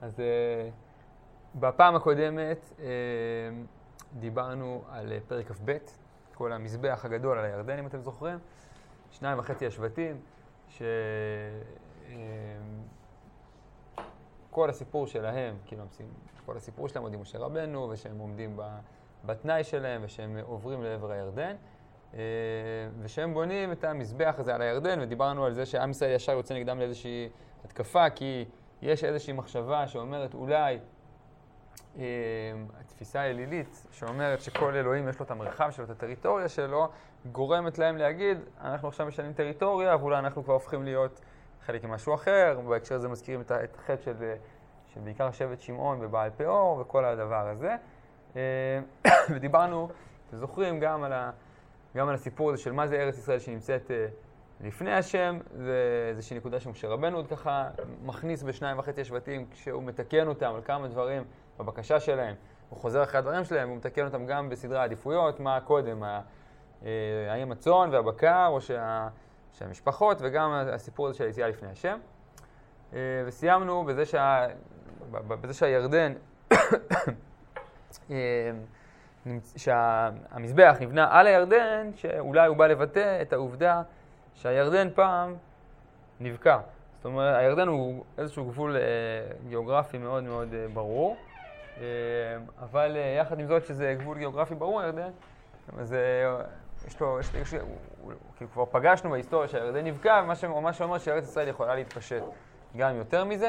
אז בפעם הקודמת דיברנו על פרק כ"ב, כל המזבח הגדול על הירדן, אם אתם זוכרים, 2.5 השבטים, כל הסיפור שלהם, כאילו, כל הסיפור שלהם עומדים משה רבנו, ושהם עומדים בתנאי שלהם, ושהם עוברים לעבר הירדן, ושהם בונים את המזבח הזה על הירדן, ודיברנו על זה שעם ישראל ישר יוצא נגדם לאיזושהי התקפה, כי יש איזושהי מחשבה שאומרת אולי, התפיסה האלילית שאומרת שכל אלוהים יש לו את המרחב שלו, את הטריטוריה שלו, גורמת להם להגיד, אנחנו עכשיו משנים טריטוריה, ואולי אנחנו כבר הופכים להיות חלק ממשהו אחר. בהקשר הזה מזכירים את החטא של בעיקר שבט שמעון ובעל פאור וכל הדבר הזה. ודיברנו, אתם זוכרים, גם על הסיפור הזה של מה זה ארץ ישראל שנמצאת לפני השם, ואיזושהי נקודה שמשה רבנו עוד ככה מכניס ב2.5 השבטים, כשהוא מתקן אותם על כמה דברים בבקשה שלהם, הוא חוזר אחרי הדברים שלהם, הוא מתקן אותם גם בסדרי העדיפויות, מה קודם, האם הצאן והבקר, או שהמשפחות, וגם הסיפור הזה של היציאה לפני השם. וסיימנו בזה שהירדן, שהמזבח נבנה על הירדן, שאולי הוא בא לבטא את העובדה שהירדן פעם נבקע. זאת אומרת, הירדן הוא איזשהו גבול גיאוגרפי מאוד מאוד ברור, אבל יחד עם זאת שזה גבול גיאוגרפי ברור, הירדן, אז כאילו כבר פגשנו בהיסטוריה שהירדן נבקע, ומה שאומר שארץ ישראל יכולה להתפשט גם יותר מזה.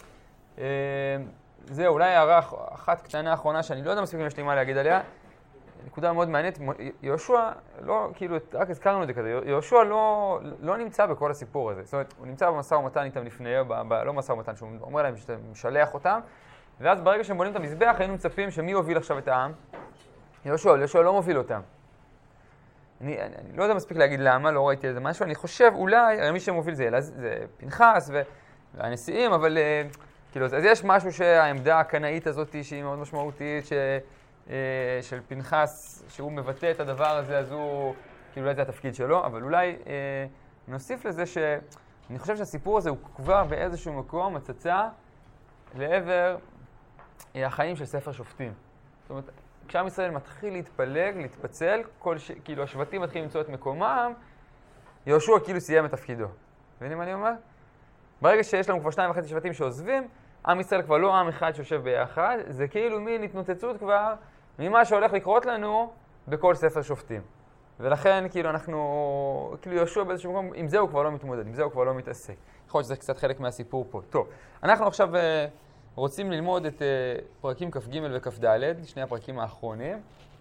זה אולי הערה אחת קטנה האחרונה שאני לא יודע מספיק אם יש לי מה להגיד עליה. נקודה מאוד מעניינת, יהושע, לא, כאילו, רק הזכרנו את זה כזה, יהושע לא נמצא בכל הסיפור הזה. זאת אומרת, הוא נמצא במשא ומתן איתם לפני, לא משא ומתן, שהוא אומר להם שאתה משלח אותם, ואז ברגע שהם בונים את המזבח, היינו מצפים שמי יוביל עכשיו את העם? יהושע לא מוביל אותם. אני לא יודע מספיק להגיד למה, לא ראיתי איזה משהו, אני חושב אולי, הרי מי שמוביל זה פנחס והנשיאים, אבל כאילו, אז יש משהו שהעמדה הקנאית הזאת שהיא מאוד משמעותית, של פנחס, שהוא מבטא את הדבר הזה, אז הוא, כאילו, אולי זה התפקיד שלו, אבל אולי נוסיף לזה שאני חושב שהסיפור הזה הוא כבר באיזשהו מקום הצצה לעבר החיים של ספר שופטים. זאת אומרת, כשעם ישראל מתחיל להתפלג, להתפצל, כאילו השבטים מתחילים למצוא את מקומם, יהושע כאילו סיים את תפקידו. מבינים מה אני אומר? ברגע שיש לנו כבר 2.5 שבטים שעוזבים, עם ישראל כבר לא עם אחד שיושב ביחד, זה כאילו מין התנוצצות כבר ממה שהולך לקרות לנו בכל ספר שופטים. ולכן כאילו אנחנו, כאילו יהושע באיזשהו מקום, עם זה הוא כבר לא מתמודד, עם זה הוא כבר לא מתעסק. יכול להיות שזה קצת חלק מהסיפור פה. טוב, אנחנו עכשיו רוצים ללמוד את פרקים כ"ג וכ"ד, שני הפרקים האחרונים.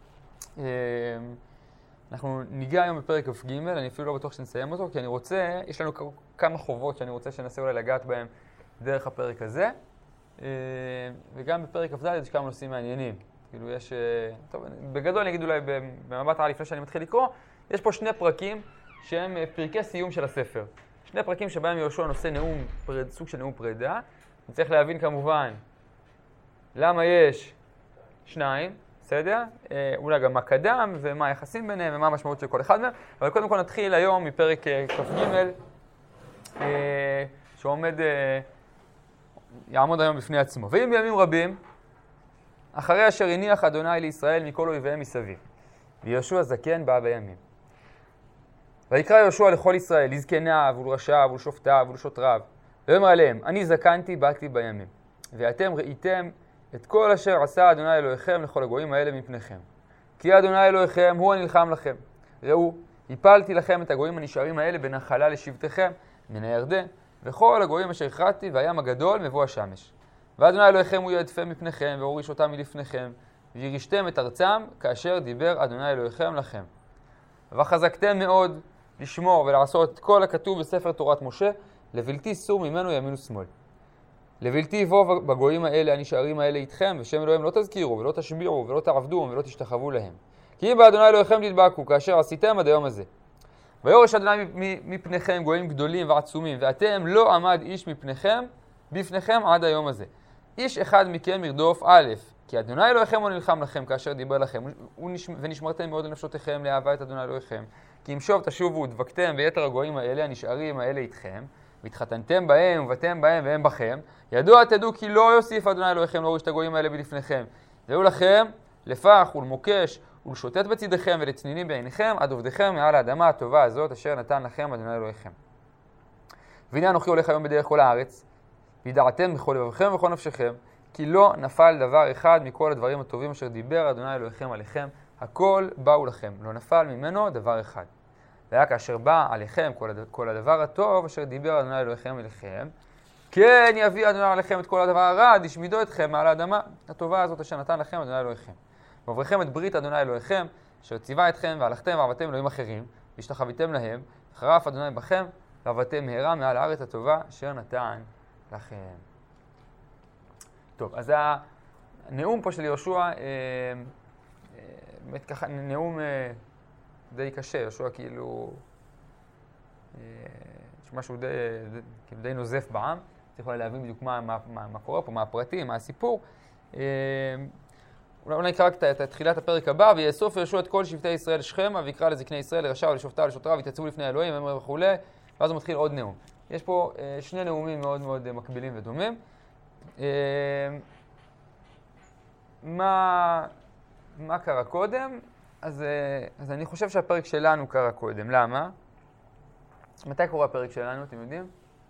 אנחנו ניגע היום בפרק כ"ג, אני אפילו לא בטוח שנסיים אותו, כי אני רוצה, יש לנו כמה חובות שאני רוצה שננסה אולי לגעת בהם דרך הפרק הזה. וגם בפרק כ"ד יש כמה נושאים מעניינים. כאילו יש, טוב, בגדול אני אגיד אולי במבט על לפני שאני מתחיל לקרוא, יש פה שני פרקים שהם פרקי סיום של הספר. שני פרקים שבהם יהושע נושא נאום, סוג של נאום פרידה. אני צריך להבין כמובן למה יש שניים, בסדר? אולי גם מה קדם ומה היחסים ביניהם ומה המשמעות של כל אחד מהם. אבל קודם כל נתחיל היום מפרק כ"ג, שעומד, יעמוד היום בפני עצמו. ואם בימים רבים, אחרי אשר הניח אדוני לישראל מכל אויביהם מסביב, ויהושע זקן בא בימים. ויקרא יהושע לכל ישראל, לזקניו ולראשיו ולשופטיו ולשוטריו, ויאמר עליהם, אני זקנתי, באתי בימים. ואתם ראיתם את כל אשר עשה אדוני אלוהיכם לכל הגויים האלה מפניכם. כי אדוני אלוהיכם הוא הנלחם לכם. ראו, הפלתי לכם את הגויים הנשארים האלה בנחלה לשבטיכם מן הירדן, וכל הגויים אשר הכרעתי והים הגדול מבוא השמש. ואדוני אלוהיכם הוא יעדפם מפניכם, והוריש אותם מלפניכם, וירישתם את ארצם, כאשר דיבר אדוני אלוהיכם לכם. וחזקתם מאוד לשמור ולעשות את כל הכתוב בספר תורת משה, לבלתי סור ממנו ימין ושמאל. לבלתי יבוא בגויים האלה, הנשארים האלה איתכם, ושם אלוהים לא תזכירו, ולא תשביעו, ולא תעבדו, ולא תשתחוו להם. כי אם באדוני אלוהיכם תדבקו, כאשר עשיתם עד היום הזה. ויורש אדוני מפניכם גויים גדולים ועצומים, ואתם לא עמד איש מפניכם, בפניכם עד היום הזה. איש אחד מכם ירדוף א', כי אדוני אלוהיכם הוא נלחם לכם כאשר דיבר לכם, ונשמרתם מאוד לנפשותיכם לאהבה את אדוני אלוהיכם. כי אם שוב תשובו ודבקתם ביתר הגויים האלה, הנשארים האלה איתכם, והתחתנתם בהם ובאתם בהם והם בכם, ידוע תדעו כי לא יוסיף ה' אלוהיכם להוריש את הגויים האלה בלפניכם. והיו לכם לפח ולמוקש ולשוטט בצדכם ולצנינים בעיניכם עד עובדיכם מעל האדמה הטובה הזאת אשר נתן לכם ה' אלוהיכם. והנה אנוכי הולך היום בדרך כל הארץ, וידעתם בכל לבבכם ובכל נפשכם, כי לא נפל דבר אחד מכל הדברים הטובים אשר דיבר ה' אלוהיכם עליכם, הכל באו לכם, לא נפל ממנו דבר אחד. והיה כאשר בא עליכם כל הדבר הטוב אשר דיבר ה' אלוהיכם אליכם, כן יביא ה' עליכם את כל הדבר הרע, ישמידו אתכם מעל האדמה הטובה הזאת אשר נתן לכם ה' אלוהיכם. ועברכם את ברית ה' אלוהיכם, אשר ציווה אתכם והלכתם ועבדתם אלוהים אחרים, והשתחוויתם להם, חרף ה' בכם, ועבדתם מהרה מעל הארץ הטובה אשר נתן לכם. טוב, אז הנאום פה של יהושע, באמת ככה נאום די קשה, יהושע כאילו, יש משהו די נוזף בעם, צריך אולי להבין בדיוק מה קורה פה, מה הפרטים, מה הסיפור. אולי נקרא רק את תחילת הפרק הבא, ויאסוף יהושע את כל שבטי ישראל לשכמה, ויקרא לזקני ישראל, לרשע ולשופטיו ולשוטריו, ויתייצבו לפני האלוהים, אמר וכו', ואז הוא מתחיל עוד נאום. יש פה שני נאומים מאוד מאוד מקבילים ודומים. מה קרה קודם? אז אני חושב שהפרק שלנו קרה קודם. למה? מתי קורה הפרק שלנו, אתם יודעים?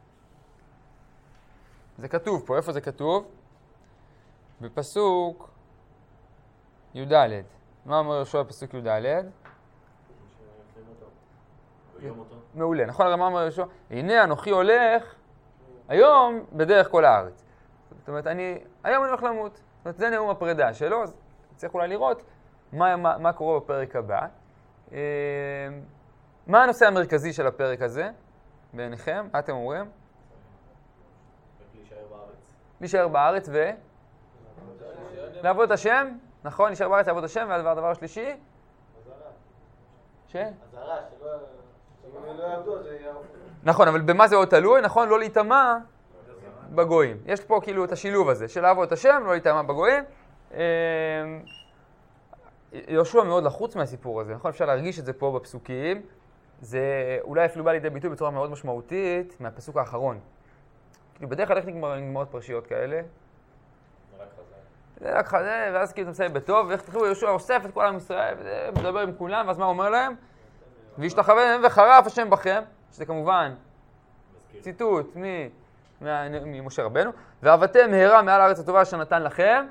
זה כתוב פה. איפה זה כתוב? בפסוק י"ד. מה אומר יהושע בפסוק י"ד? מעולה. נכון, הרי מה אומר יהושע? הנה אנוכי הולך היום בדרך כל הארץ. זאת אומרת, היום אני הולך למות. זאת אומרת, זה נאום הפרידה שלו, אז צריך אולי לראות מה קורה בפרק הבא. מה הנושא המרכזי של הפרק הזה בעיניכם? מה אתם אומרים? להישאר בארץ. להישאר בארץ לעבוד את השם? נכון, להישאר בארץ לעבוד את השם, והדבר השלישי? הזרה, שאם לא יעבדו, זה יהיה... נכון, אבל במה זה עוד תלוי? נכון, לא להיטמע בגויים. יש פה כאילו את השילוב הזה, של לעבוד את השם, לא להיטמע בגויים. יהושע מאוד לחוץ מהסיפור הזה, נכון? אפשר להרגיש את זה פה בפסוקים. זה אולי אפילו בא לידי ביטוי בצורה מאוד משמעותית מהפסוק האחרון. כאילו בדרך כלל איך נגמרות פרשיות כאלה? זה רק חזה, ואז כאילו אתה מסיים בטוב, ואיך תחשבו, יהושע אוסף את כל עם ישראל, ומדבר עם כולם, ואז מה הוא אומר להם? והשתחווה להם וחרף השם בכם, שזה כמובן ציטוט ממשה רבנו, ועבדתם מהרה מעל הארץ הטובה אשר נתן לכם.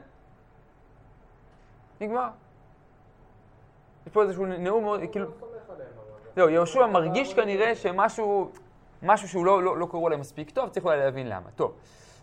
נגמר. יש פה איזשהו נאום מאוד, כאילו... זהו, יהושע מרגיש כנראה שמשהו שהוא לא קראו להם מספיק טוב, צריך אולי להבין למה. טוב.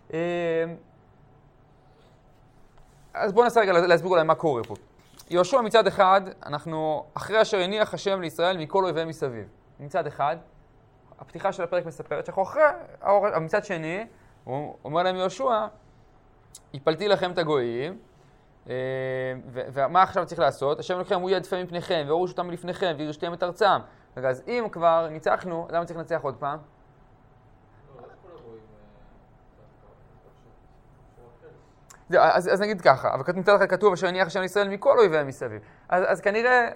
אז בואו ננסה רגע להסביר אולי מה קורה פה. יהושע מצד אחד, אנחנו אחרי אשר הניח השם לישראל מכל אויביהם מסביב. מצד אחד, הפתיחה של הפרק מספרת שאנחנו אחרי, מצד שני, הוא אומר להם יהושע, הפלתי לכם את הגויים, ומה עכשיו צריך לעשות? השם לכם הוא ידפה מפניכם, והוריש אותם לפניכם, וירשתם את ארצם. אז אם כבר ניצחנו, למה צריך לנצח עוד פעם? אז נגיד ככה, אבל מצד אחד כתוב אשר הניח השם לישראל מכל אויביהם מסביב. אז כנראה...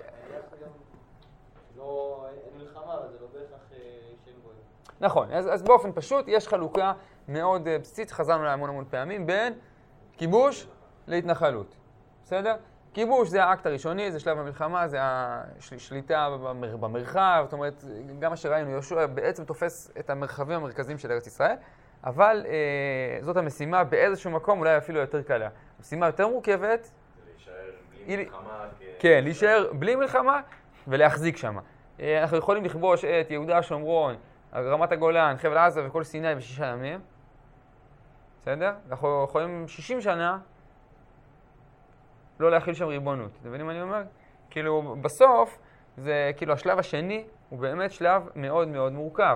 לא, אין מלחמה, אבל זה לא בהכרח שם גויים. נכון, אז באופן פשוט יש חלוקה מאוד בסיסית, חזרנו לה המון פעמים, בין כיבוש להתנחלות. בסדר? כיבוש זה האקט הראשוני, זה שלב המלחמה, זה השליטה במרחב, זאת אומרת, גם מה שראינו, יהושע בעצם תופס את המרחבים המרכזיים של ארץ ישראל, אבל זאת המשימה באיזשהו מקום אולי אפילו יותר קלה. המשימה יותר מורכבת... זה להישאר בלי מלחמה. כן, להישאר בלי מלחמה ולהחזיק שם. אנחנו יכולים לכבוש את יהודה, שומרון, רמת הגולן, חבל עזה וכל סיני ב6 ימים. בסדר? אנחנו יכולים 60 שנה לא להכיל שם ריבונות. אתם מבינים מה אני אומר? כאילו, בסוף, זה כאילו השלב השני הוא באמת שלב מאוד מאוד מורכב.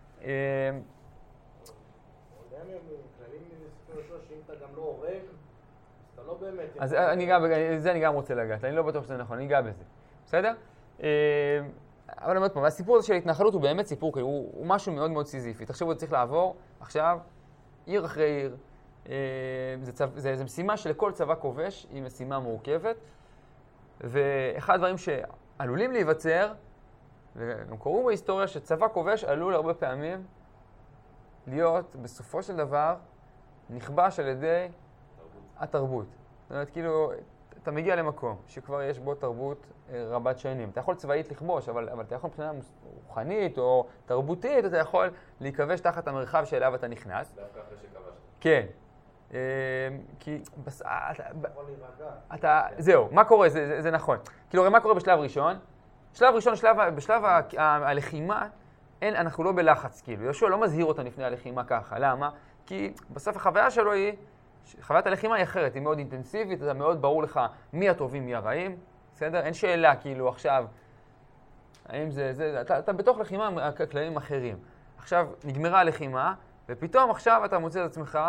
אז זה אני גם רוצה לגעת, אני לא בטוח שזה נכון, אני אגע בזה. בסדר? אבל באמת פה, הסיפור הזה של התנחלות הוא באמת סיפור, הוא משהו מאוד מאוד סיזיפי. תחשבו, צריך לעבור עכשיו עיר אחרי עיר. זה משימה שלכל צבא כובש, היא משימה מורכבת. ואחד הדברים שעלולים להיווצר, וגם קוראו בהיסטוריה שצבא כובש עלול הרבה פעמים להיות בסופו של דבר נכבש על ידי התרבות. זאת אומרת, כאילו, אתה מגיע למקום שכבר יש בו תרבות רבת שנים. אתה יכול צבאית לכבוש, אבל אתה יכול מבחינה רוחנית או תרבותית, אתה יכול להיכבש תחת המרחב שאליו אתה נכנס. דווקא אחרי שכבשת. כן. כי להירגע. זהו, מה קורה? זה נכון. כאילו, הרי מה קורה בשלב ראשון? בשלב הלחימה, אנחנו לא בלחץ, כאילו. יהושע לא מזהיר אותם לפני הלחימה ככה. למה? כי בסוף החוויה שלו היא, חוויית הלחימה היא אחרת, היא מאוד אינטנסיבית, זה מאוד ברור לך מי הטובים, מי הרעים, בסדר? אין שאלה, כאילו, עכשיו, האם אתה בתוך לחימה, כללים אחרים. עכשיו, נגמרה הלחימה, ופתאום עכשיו אתה מוצא את עצמך,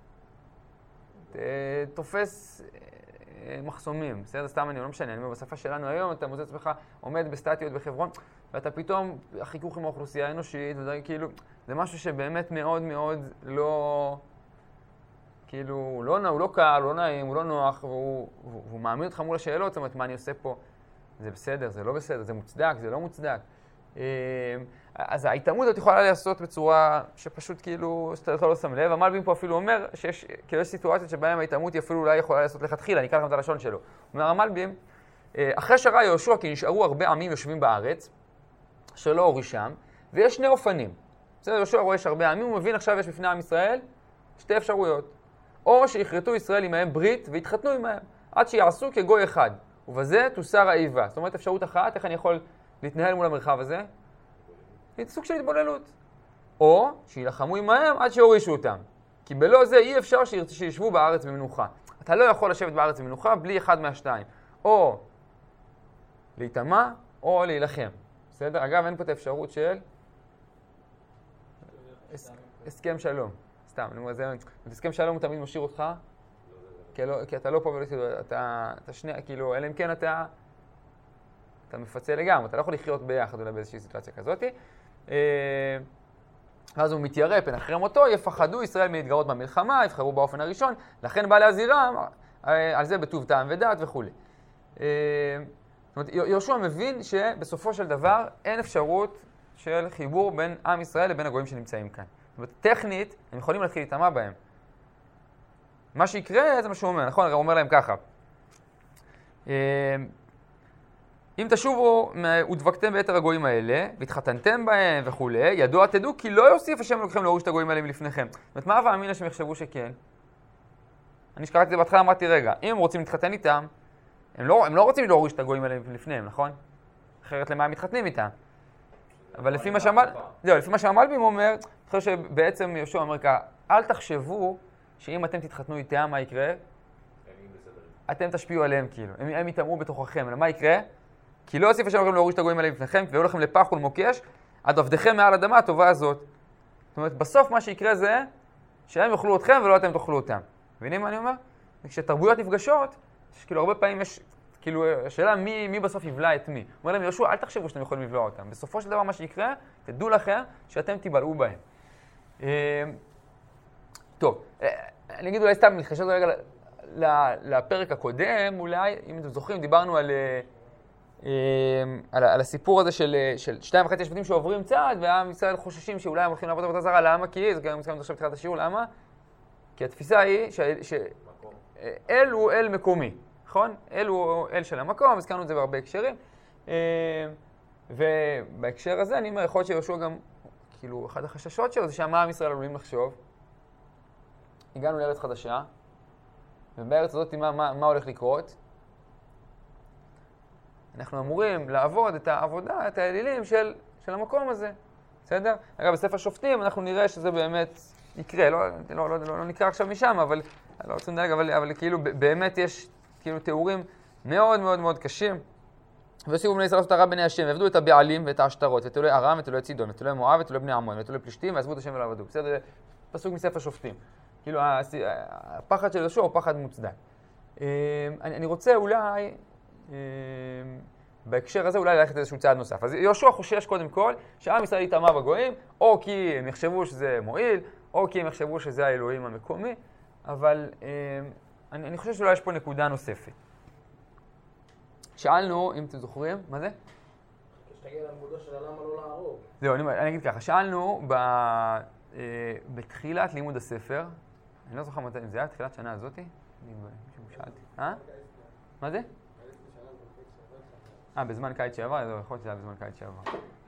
תופס מחסומים, בסדר? סתם אני לא משנה, אני אומר, בשפה שלנו היום אתה מוצא את עצמך עומד בסטטיות בחברון, ואתה פתאום, החיכוך עם האוכלוסייה האנושית, כאילו, זה משהו שבאמת מאוד מאוד לא, כאילו, הוא לא קל, הוא לא נעים, הוא לא נוח, והוא מעמיד אותך מול השאלות, זאת אומרת, מה אני עושה פה? זה בסדר, זה לא בסדר, זה מוצדק, זה לא מוצדק. אז ההתאמות הזאת יכולה לעשות בצורה שפשוט כאילו, שאתה לא שם לב. המלבים פה אפילו אומר שיש כאילו יש סיטואציות שבהן ההתאמות היא אפילו אולי יכולה לעשות לכתחילה, אני אקרא לכם את הלשון שלו. הוא אומר, המלבים, אחרי שראה יהושע כי נשארו הרבה עמים יושבים בארץ, שלא הורישם, ויש שני אופנים. בסדר, יהושע רואה יש הרבה עמים, הוא מבין עכשיו יש בפני עם ישראל שתי אפשרויות. או שיכרתו ישראל עמהם ברית והתחתנו עמהם, עד שיעשו כגוי אחד, ובזה תוסר האיבה. זאת אומרת, אפשרות אחת, איך אני יכול להתנהל מול המרחב הזה? זה סוג של התבוללות. או שילחמו עמהם עד שיורישו אותם. כי בלא זה אי אפשר שישבו בארץ במנוחה. אתה לא יכול לשבת בארץ במנוחה בלי אחד מהשתיים. או להתאמה או להילחם. בסדר? אגב, אין פה את האפשרות של הסכם שלום. סתם, אני אומר, הסכם שלום הוא תמיד משאיר אותך, כי אתה לא פה ולא אתה שני, כאילו, אלא אם כן אתה מפצה לגמרי, אתה לא יכול לחיות ביחד אולי באיזושהי סיטואציה כזאת. ואז הוא מתיירא, פן אחרי מותו, יפחדו ישראל מלהתגרות במלחמה, יבחרו באופן הראשון, לכן בא להזהירם על זה בטוב טעם ודעת וכו'. זאת אומרת, יהושע מבין שבסופו של דבר אין אפשרות של חיבור בין עם ישראל לבין הגויים שנמצאים כאן. זאת אומרת, טכנית, הם יכולים להתחיל להתאמה בהם. מה שיקרה, זה מה שהוא אומר, נכון? הוא אומר להם ככה. אם תשובו ודבקתם ביתר הגויים האלה, והתחתנתם בהם וכו', ידוע תדעו כי לא יוסיף השם אלוהיכם להוריש את הגויים האלה מלפניכם. זאת אומרת, מה הווה אמינא שהם יחשבו שכן? אני שקראתי את זה בהתחלה, אמרתי, רגע, אם הם רוצים להתחתן איתם, הם לא רוצים להוריש את הגויים האלה לפניהם, נכון? אחרת למה הם מתחתנים איתם? אבל לפי מה שהמלבים אומר, אני חושב שבעצם יהושע אומר ככה, אל תחשבו שאם אתם תתחתנו איתם, מה יקרה? אתם תשפיעו עליהם כאילו, הם יתאמו בתוככם, אלא מה יקרה? כי לא יוסיף השם אלוהיכם להוריש את הגויים האלה לפניכם, ויהיו לכם לפח ולמוקש, עד עבדיכם מעל אדמה הטובה הזאת. זאת אומרת, בסוף מה שיקרה זה שהם יאכלו אתכם ולא אתם תאכלו אותם. מבינים מה אני אומר? כשתרבויות נפגשות, כאילו הרבה פעמים יש, כאילו, השאלה מי בסוף יבלע את מי. אומר להם, יהושע, אל תחשבו שאתם יכולים לבלוע אותם. בסופו של דבר מה שיקרה, תדעו לכם שאתם תבלעו בהם. טוב, אני אגיד אולי סתם, נתחשב רגע לפרק הקודם, אולי, אם אתם זוכרים, דיברנו על הסיפור הזה של 2.5 שבטים שעוברים צעד, והעם ישראל חוששים שאולי הם הולכים לעבוד עבודה זרה. למה? כי, זה גם מסכימים עכשיו בתחילת השיעור, למה? כי התפיסה היא שאל הוא אל מקומי, נכון? אל הוא אל של המקום, הזכרנו את זה בהרבה הקשרים. ובהקשר הזה אני אומר, יכול להיות שיהושע גם, כאילו, אחד החששות שלו זה שהמה עם ישראל עלולים לחשוב. הגענו לארץ חדשה, ובארץ הזאת מה הולך לקרות? אנחנו אמורים לעבוד את העבודה, את האלילים של המקום הזה, בסדר? אגב, בספר שופטים אנחנו נראה שזה באמת יקרה, לא נקרא עכשיו משם, אבל לא רוצים לדלג, אבל כאילו באמת יש כאילו תיאורים מאוד מאוד מאוד קשים. ויוסיפו בני ישראל לעשות הרע בעיני השם, ועבדו את הבעלים ואת העשתרות, ואת אלוהי ארם, ואת אלוהי צידון, ואת אלוהי מואב, ואת אלוהי בני עמון, ואת אלוהי פלישתים, ועזבו את השם ולא עבדו. בסדר? פסוק מספר שופטים. כאילו הפחד של יהושע הוא פחד מוצדק. אני רוצה אולי בהקשר הזה אולי ללכת איזשהו צעד נוסף. אז יהושע חושש קודם כל שעם ישראל יטמא בגויים, או כי הם יחשבו שזה מועיל, או כי הם יחשבו שזה האלוהים המקומי, אבל אני חושב שאולי יש פה נקודה נוספת. שאלנו, אם אתם זוכרים, מה זה? שתגיע לנקודה של למה לא להרוג. זהו, אני אגיד ככה, שאלנו בתחילת לימוד הספר, אני לא זוכר מתי, זה היה תחילת שנה הזאתי? מישהו שאלתי. מה זה? בזמן קיץ שעבר, יכול להיות שזה היה בזמן קיץ שעבר.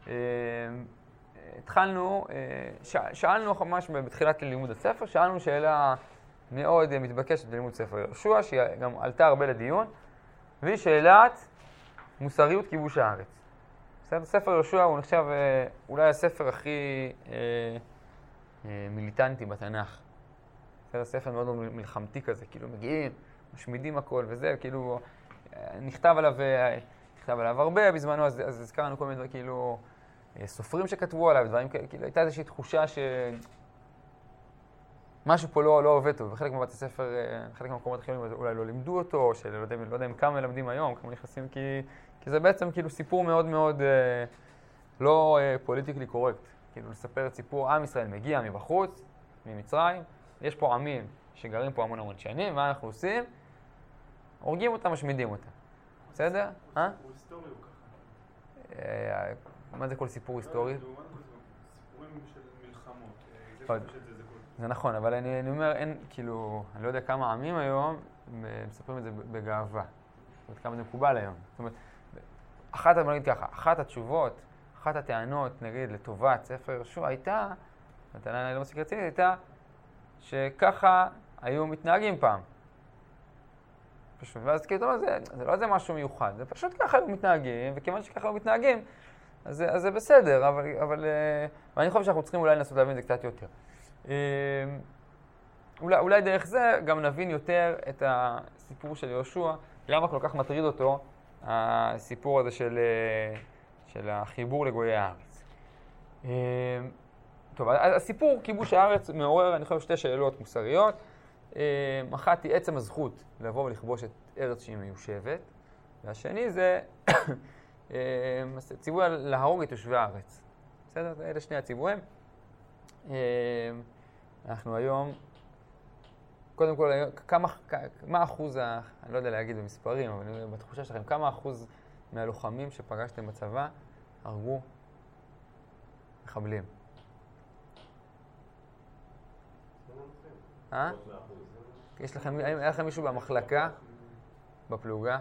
התחלנו, שאלנו ממש בתחילת לימוד הספר, שאלנו שאלה מאוד מתבקשת בלימוד ספר יהושע, שהיא גם עלתה הרבה לדיון, והיא שאלת מוסריות כיבוש הארץ. ספר יהושע הוא נחשב אולי הספר הכי מיליטנטי בתנ"ך. זה ספר מאוד מלחמתי כזה, כאילו מגיעים, משמידים הכל וזה, כאילו נכתב עליו הרבה בזמנו, אז הזכרנו כל מיני דברים, כאילו סופרים שכתבו עליו, דברים כאילו הייתה איזושהי תחושה שמשהו פה לא עובד טוב, וחלק מבתי הספר, חלק מהמקומות אחרים אולי לא לימדו אותו, או שלא יודע אם כמה מלמדים היום, כמה נכנסים, כי זה בעצם כאילו סיפור מאוד מאוד לא פוליטיקלי קורקט. כאילו לספר את סיפור עם ישראל מגיע מבחוץ, ממצרים, יש פה עמים שגרים פה המון שנים, מה אנחנו עושים? הורגים אותם, משמידים אותם. בסדר? סיפור היסטורי הוא ככה. מה זה כל סיפור היסטורי? סיפורים של מלחמות. זה נכון, אבל אני אומר, כאילו, אני לא יודע כמה עמים היום מספרים את זה בגאווה. זאת אומרת, כמה זה מקובל היום. זאת אומרת, אחת התשובות, אחת הטענות, נגיד, לטובת ספר יהושע הייתה, הטענה לא מספיק רצינית, הייתה שככה היו מתנהגים פעם. פשוט, ואז כאילו, זה לא איזה משהו מיוחד, זה פשוט ככה היו מתנהגים, וכיוון שככה היו מתנהגים, אז זה בסדר, אבל אני חושב שאנחנו צריכים אולי לנסות להבין את זה קצת יותר. אולי דרך זה גם נבין יותר את הסיפור של יהושע, למה כל כך מטריד אותו הסיפור הזה של החיבור לגויי הארץ. טוב, הסיפור כיבוש הארץ מעורר, אני חושב, שתי שאלות מוסריות. אחת היא עצם הזכות לבוא ולכבוש את ארץ שהיא מיושבת, והשני זה ציווי להרוג את יושבי הארץ. בסדר? אלה שני הציוויים. אנחנו היום, קודם כל, מה אחוז, אני לא יודע להגיד במספרים, אבל בתחושה שלכם, כמה אחוז מהלוחמים שפגשתם בצבא הרגו מחבלים? יש לכם, היה לכם מישהו במחלקה, בפלוגה?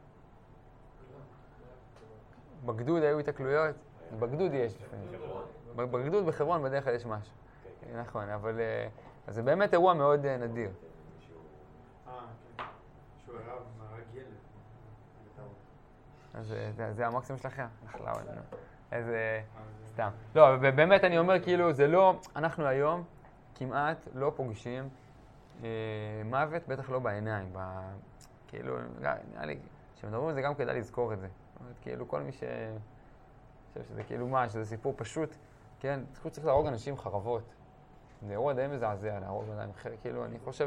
בגדוד היו התקלויות? בגדוד יש לפעמים. בגדוד בחברון בדרך כלל יש משהו. נכון, אבל זה באמת אירוע מאוד נדיר. שהוא הרב מהרג ילד. אז זה המקסימום שלכם? איזה סתם. לא, באמת אני אומר כאילו, זה לא, אנחנו היום כמעט לא פוגשים מוות, בטח לא בעיניים. כאילו, נראה לי, כשמדברים על זה גם כדאי לזכור את זה. זאת אומרת, כאילו, כל מי חושב שזה כאילו מה, שזה סיפור פשוט, כן, צריך להרוג אנשים חרבות. זה אירוע די מזעזע להרוג אדם אחר. כאילו, אני חושב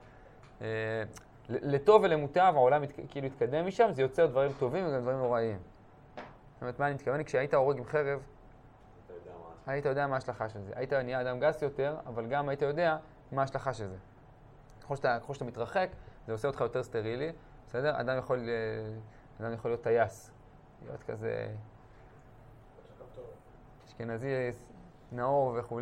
לטוב ולמוטב העולם כאילו התקדם משם, זה יוצר דברים טובים וגם דברים נוראיים. זאת אומרת, מה אני מתכוון? כשהיית הורג עם חרב, היית יודע מה ההשלכה של זה. היית נהיה אדם גס יותר, אבל גם היית יודע מה ההשלכה של זה. ככל שאתה מתרחק, זה עושה אותך יותר סטרילי, בסדר? אדם יכול להיות טייס, להיות כזה אשכנזי נאור וכו',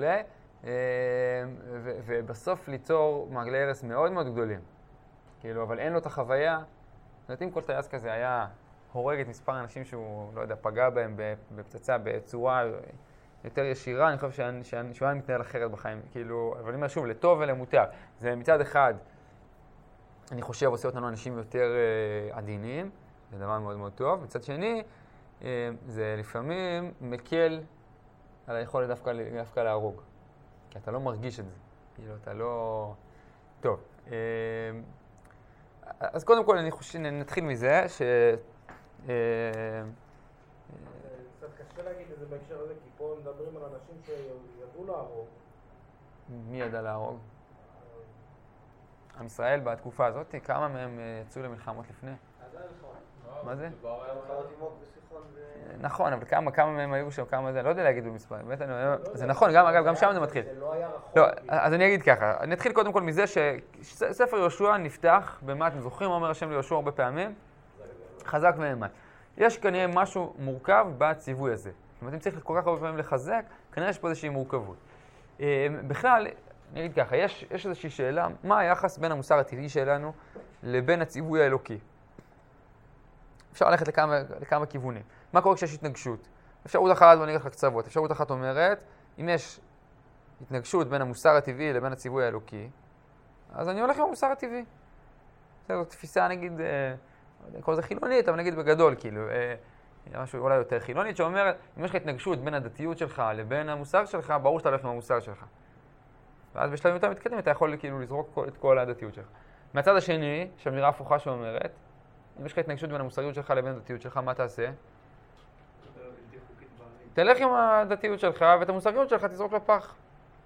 ובסוף ליצור מעגלי הרס מאוד מאוד גדולים. כאילו, אבל אין לו את החוויה. זאת אומרת, אם כל טייס כזה היה הורג את מספר האנשים שהוא, לא יודע, פגע בהם בפצצה בצורה יותר ישירה, אני חושב שהוא היה מתנהל אחרת בחיים. כאילו, אבל אני אומר שוב, לטוב ולמוטב. זה מצד אחד, אני חושב, עושה אותנו אנשים יותר עדינים, זה דבר מאוד מאוד טוב. מצד שני, זה לפעמים מקל על היכולת דווקא להרוג. כי אתה לא מרגיש את זה. כאילו, אתה לא... טוב. אז קודם כל, אני חושב שנתחיל מזה קצת קשה להגיד את זה בהקשר הזה, כי פה מדברים על אנשים שידעו להרוג. מי ידע להרוג? עם ישראל בתקופה הזאת, כמה מהם יצאו למלחמות לפני? מה זה? נכון, אבל כמה מהם היו שם, כמה זה, אני לא יודע להגיד במספרים. זה נכון, גם שם זה מתחיל. זה לא היה רחוק. לא, אז אני אגיד ככה, נתחיל קודם כל מזה שספר יהושע נפתח, במה אתם זוכרים, אומר השם ליהושע הרבה פעמים, חזק ואמץ. יש כנראה משהו מורכב בציווי הזה. זאת אומרת, אם צריך כל כך הרבה פעמים לחזק, כנראה יש פה איזושהי מורכבות. בכלל, אני אגיד ככה, יש איזושהי שאלה, מה היחס בין המוסר הטבעי שלנו לבין הציווי האלוקי? אפשר ללכת לכמה כיוונים. מה קורה כשיש התנגשות? אפשרות אחת, ואני אגיד לך קצוות, אפשרות אחת אומרת, אם יש התנגשות בין המוסר הטבעי לבין הציווי האלוקי, אז אני הולך עם המוסר הטבעי. זו תפיסה, נגיד, אני קורא לזה חילונית, אבל נגיד בגדול, כאילו, משהו אולי יותר חילונית, שאומרת, אם יש לך התנגשות בין הדתיות שלך לבין המוסר שלך, ברור שאתה הולך עם המוסר שלך. ואז בשלבים יותר מתקדמים אתה יכול כאילו לזרוק את כל הדתיות שלך. מהצד השני, יש אמירה הפוכה שאומרת, אם יש לך התנגשות בין המוסריות שלך לבין הדתיות שלך, מה תעשה? תלך עם הדתיות שלך ואת המוסריות שלך תזרוק לפח.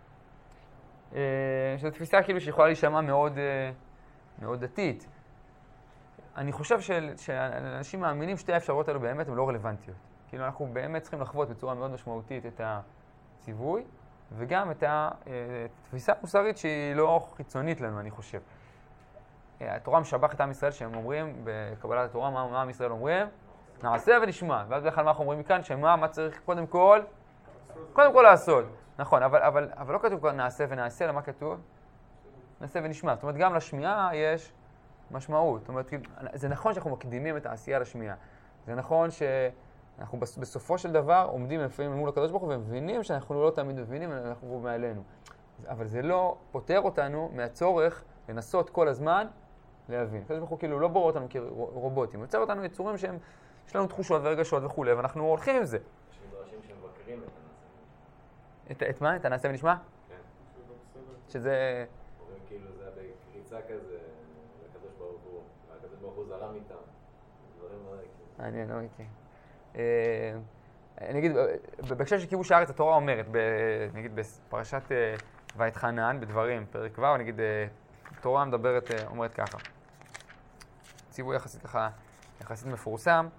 שזו תפיסה כאילו שיכולה להישמע מאוד דתית. אני חושב שאנשים מאמינים שתי האפשרויות האלו באמת הן לא רלוונטיות. כאילו אנחנו באמת צריכים לחוות בצורה מאוד משמעותית את הציווי, וגם את התפיסה המוסרית שהיא לא חיצונית לנו, אני חושב. התורה משבח את עם ישראל שהם אומרים, בקבלת התורה, מה עם ישראל אומרים? נעשה ונשמע. ואז בדרך כלל מה אנחנו אומרים מכאן? מה צריך קודם כל? קודם כל לעשות. נכון, אבל לא כתוב כבר נעשה ונעשה, אלא מה כתוב? נעשה ונשמע. זאת אומרת, גם לשמיעה יש משמעות. זאת אומרת, זה נכון שאנחנו מקדימים את העשייה לשמיעה. זה נכון שאנחנו בסופו של דבר עומדים לפעמים מול הקדוש ברוך הוא ומבינים שאנחנו לא תמיד מבינים, אנחנו מעלינו. אבל זה לא פותר אותנו מהצורך לנסות כל הזמן להבין. הקדוש ברוך הוא כאילו לא בורא אותנו כרובוטים, הוא יוצר אותנו יצורים שהם, יש לנו תחושות ורגשות וכו', ואנחנו הולכים עם זה. יש מדרשים שמבקרים את הנעשה. את מה? את הנעשה ונשמע? כן. שזה... אומרים כאילו זה בקריצה כזה, לקדוש ברוך הוא, והקדוש ברוך הוא זרם איתם. דברים לא כאילו. מעניין, לא מכיר. אני אגיד, בהקשר של כיבוש הארץ, התורה אומרת, נגיד בפרשת ויתחנן, בדברים, פרק ו', נגיד, התורה מדברת, אומרת ככה. ציווי יחסית ככה, יחסית מפורסם.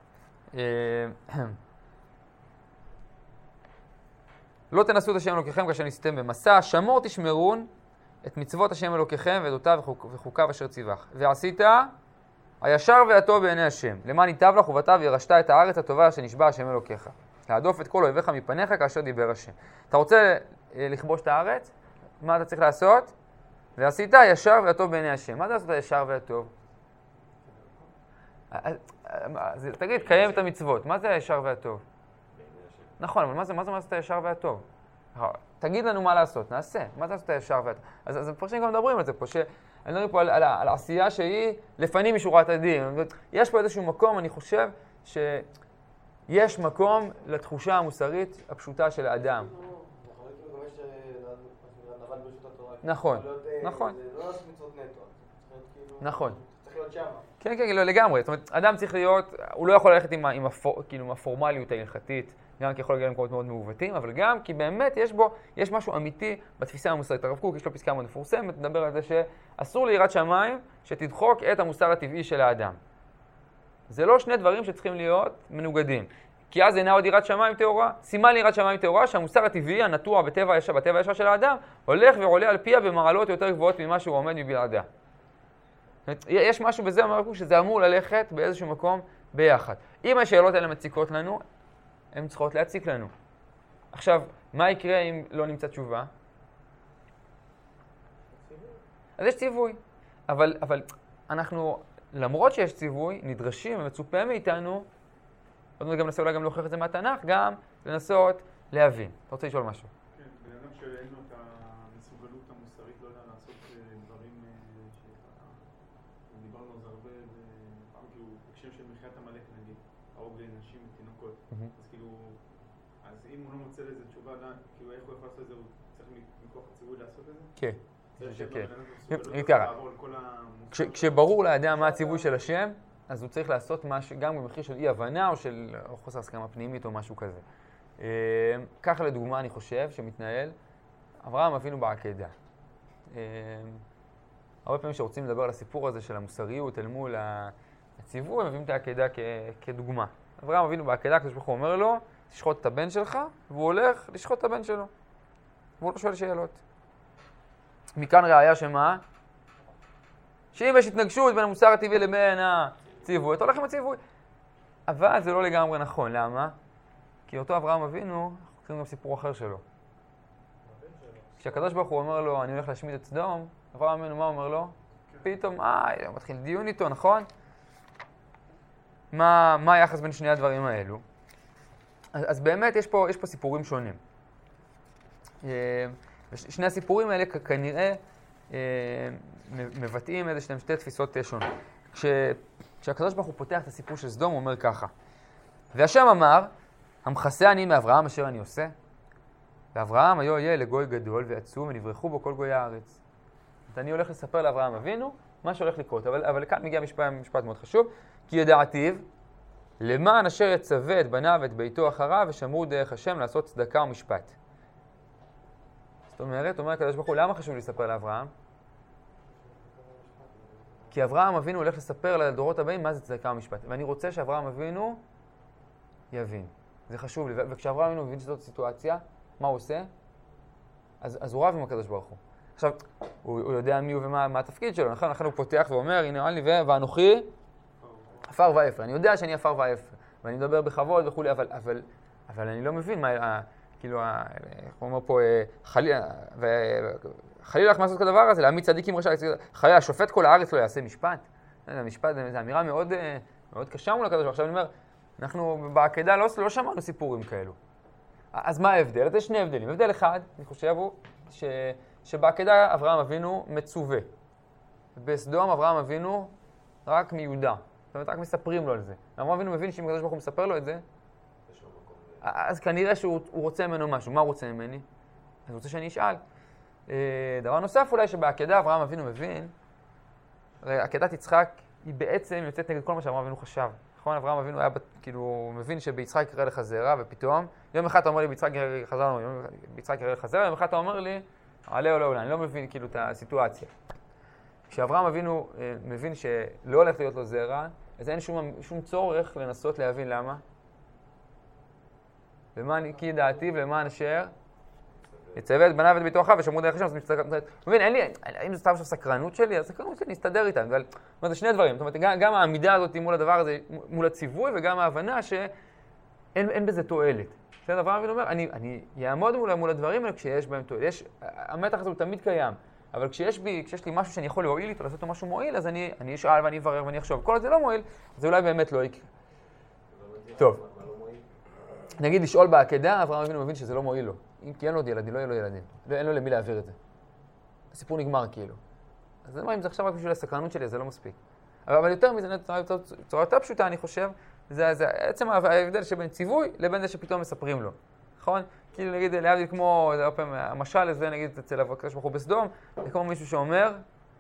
לא תנסו את השם אלוקיכם כאשר ניסיתם במסע, שמור תשמרון את מצוות השם אלוקיכם ועדותיו וחוקיו אשר ציווך. ועשית הישר והטוב בעיני השם, למען ייטב לך ובטב ירשת את הארץ הטובה שנשבע השם אלוקיך. להדוף את כל אויביך מפניך כאשר דיבר השם. אתה רוצה לכבוש את הארץ? מה אתה צריך לעשות? ועשית הישר והטוב בעיני השם. מה זה לעשות הישר והטוב? תגיד, קיים את המצוות. מה זה הישר והטוב? נכון, אבל מה זה לעשות הישר והטוב? תגיד לנו מה לעשות, נעשה. מה זה לעשות הישר והטוב? אז פרשים גם מדברים על זה פה, אני מדבר פה על העשייה שהיא לפנים משורת הדין. יש פה איזשהו מקום, אני חושב, שיש מקום לתחושה המוסרית הפשוטה של האדם. נכון, נכון. זה לא לעשות מצוות נטו. נכון. צריך להיות שמה. כן, כן, לא, לגמרי. זאת אומרת, אדם צריך להיות, הוא לא יכול ללכת עם הפורמליות ההלכתית, גם כי יכול להגיע למקומות מאוד מעוותים, אבל גם כי באמת יש משהו אמיתי בתפיסה המוסרית. הרב קוק יש לו פסקה מאוד מפורסמת, מדבר על זה שאסור ליראת שמיים שתדחוק את המוסר הטבעי של האדם. זה לא שני דברים שצריכים להיות מנוגדים. כי אז אינה עוד יראת שמיים טהורה. סימן ליראת שמיים טהורה שהמוסר הטבעי הנטוע בטבע הישר של האדם הולך ועולה על פיה במעלות יותר גבוהות ממה שהוא עומד מבלעדה. יש משהו בזה, אומר הרב קוק, שזה אמור ללכת באיזשהו מקום ביחד. אם השאלות האלה מציקות לנו, הן צריכות להציק לנו. עכשיו, מה יקרה אם לא נמצא תשובה? אז יש ציווי. אבל אנחנו, למרות שיש ציווי, נדרשים ומצופה מאיתנו, עוד מעט גם ננסה אולי גם להוכיח את זה מהתנ"ך, גם לנסות להבין. אתה רוצה לשאול משהו? כן, בן אדם שאין לו את המסוגלות המוסרית, לא יודע לעשות דברים שדיברנו על זה הרבה, פעם כאילו, בקשר של מחיית עמלק נגיד, הרוג נשים ותינוקות, אז כאילו, אז אם הוא לא מוצא לזה תשובה, כאילו איך הוא יכול לעשות את זה, הוא צריך מכוח הציווי לעשות את זה? כן. כן. כשברור לאדם מה הציווי של השם, אז הוא צריך לעשות משהו, גם במחיר של אי-הבנה או של חוסר הסכמה פנימית או משהו כזה. ככה לדוגמה אני חושב שמתנהל אברהם אבינו בעקדה. הרבה פעמים שרוצים לדבר על הסיפור הזה של המוסריות אל מול הציווי, הם מביאים את העקדה כדוגמה. אברהם אבינו בעקדה, הקדוש ברוך הוא אומר לו, תשחוט את הבן שלך, והוא הולך לשחוט את הבן שלו. והוא לא שואל שאלות. מכאן ראיה שמה? שאם יש התנגשות בין המוסר הטבעי לבין הציווי, אתה הולך עם הציווי. אבל זה לא לגמרי נכון. למה? כי אותו אברהם אבינו, אנחנו קוראים גם סיפור אחר שלו. כשהקדוש ברוך הוא אומר לו, אני הולך להשמיד את סדום, אברהם אבינו, מה אומר לו? פתאום, מתחיל דיון איתו, נכון? מה היחס בין שני הדברים האלו? אז באמת יש פה סיפורים שונים. שני הסיפורים האלה כנראה מבטאים איזה שתי תפיסות שונות. כשהקדוש ברוך הוא פותח את הסיפור של סדום, הוא אומר ככה: והשם אמר, המכסה אני מאברהם אשר אני עושה, ואברהם היו יהיה לגוי גדול ועצום ונברחו בו כל גוי הארץ. אני הולך לספר לאברהם אבינו מה שהולך לקרות, אבל כאן מגיע משפט מאוד חשוב, כי ידעתיו למען אשר יצווה את בניו ואת ביתו אחריו ושמרו דרך השם לעשות צדקה ומשפט. זאת אומרת, אומר הקדוש ברוך הוא, למה חשוב לספר לאברהם? כי אברהם אבינו הולך לספר לדורות הבאים מה זה צדקה ומשפט, ואני רוצה שאברהם אבינו יבין. זה חשוב לי, וכשאברהם אבינו מבין שזאת סיטואציה, מה הוא עושה? אז הוא רב עם הקדוש ברוך הוא. עכשיו, הוא יודע מי הוא ומה התפקיד שלו, נכון? לכן הוא פותח ואומר, הנה אל לי ואנוכי עפר ואפר. אני יודע שאני עפר ואפר, ואני מדבר בכבוד וכו', אבל אני לא מבין מה, כאילו, הוא אומר פה, חלילה לך לעשות כדבר הזה, להעמיד צדיקים רשע, חלילה, שופט כל הארץ לא יעשה משפט. משפט, זו אמירה מאוד, מאוד קשה מול הקדוש ברוך הוא. עכשיו אני אומר, אנחנו בעקדה לא שמענו סיפורים כאלו. אז מה ההבדל? יש שני הבדלים. הבדל אחד, אני חושב, הוא שבעקדה אברהם אבינו מצווה. בסדום אברהם אבינו רק מיודע. זאת אומרת, רק מספרים לו על זה. אברהם אבינו מבין שאם הקדוש ברוך הוא מספר לו את זה, אז כנראה שהוא רוצה ממנו משהו. מה הוא רוצה ממני? אז הוא רוצה שאני אשאל. דבר נוסף אולי שבעקדה אברהם אבינו מבין, הרי עקדת יצחק היא בעצם יוצאת נגד כל מה שאברהם אבינו חשב. נכון, אברהם אבינו היה כאילו מבין שביצחק יקרה לך זרע, ופתאום יום אחד אתה אומר לי ביצחק יקרה לך זרע, יום אחד אתה אומר לי עלה או לא עולה, אני לא מבין כאילו את הסיטואציה. כשאברהם אבינו מבין שלא הולך להיות לו זרע, אז אין שום צורך לנסות להבין למה. למען כי ידעתיו למען אשר יצווה את בניו ואת ביתו אחריו ושמרו דרך השם. מבין, אם זה סתם סקרנות שלי, הסקרנות שלי נסתדר איתה. זאת אומרת, זה שני דברים. זאת אומרת, גם העמידה הזאת מול הדבר הזה, מול הציווי, וגם ההבנה שאין בזה תועלת. זה הדבר אבינו אומר, אני אעמוד מול הדברים האלה כשיש בהם תועלת. המתח הזה הוא תמיד קיים. אבל כשיש לי משהו שאני יכול להועיל איתו, לעשות לו משהו מועיל, אז אני אשאל ואני אברר ואני אחשוב. כל זה לא מועיל, זה אולי באמת לא יקרה. טוב. נגיד לשאול בעקדה, אברהם אבינו מבין שזה לא מועיל לו. אם כי אין לו עוד ילדים, לא יהיה לו ילדים. אין לו למי להעביר את זה. הסיפור נגמר כאילו. אז אם זה עכשיו רק בשביל הסקרנות שלי, זה לא מספיק. אבל יותר מזה, בצורה יותר פשוטה, אני חושב, זה עצם ההבדל שבין ציווי לבין זה שפתאום מספרים לו. נכון? כאילו נגיד, להבדיל כמו, המשל הזה, נגיד, אצל הקדוש ברוך הוא בסדום, זה כמו מישהו שאומר,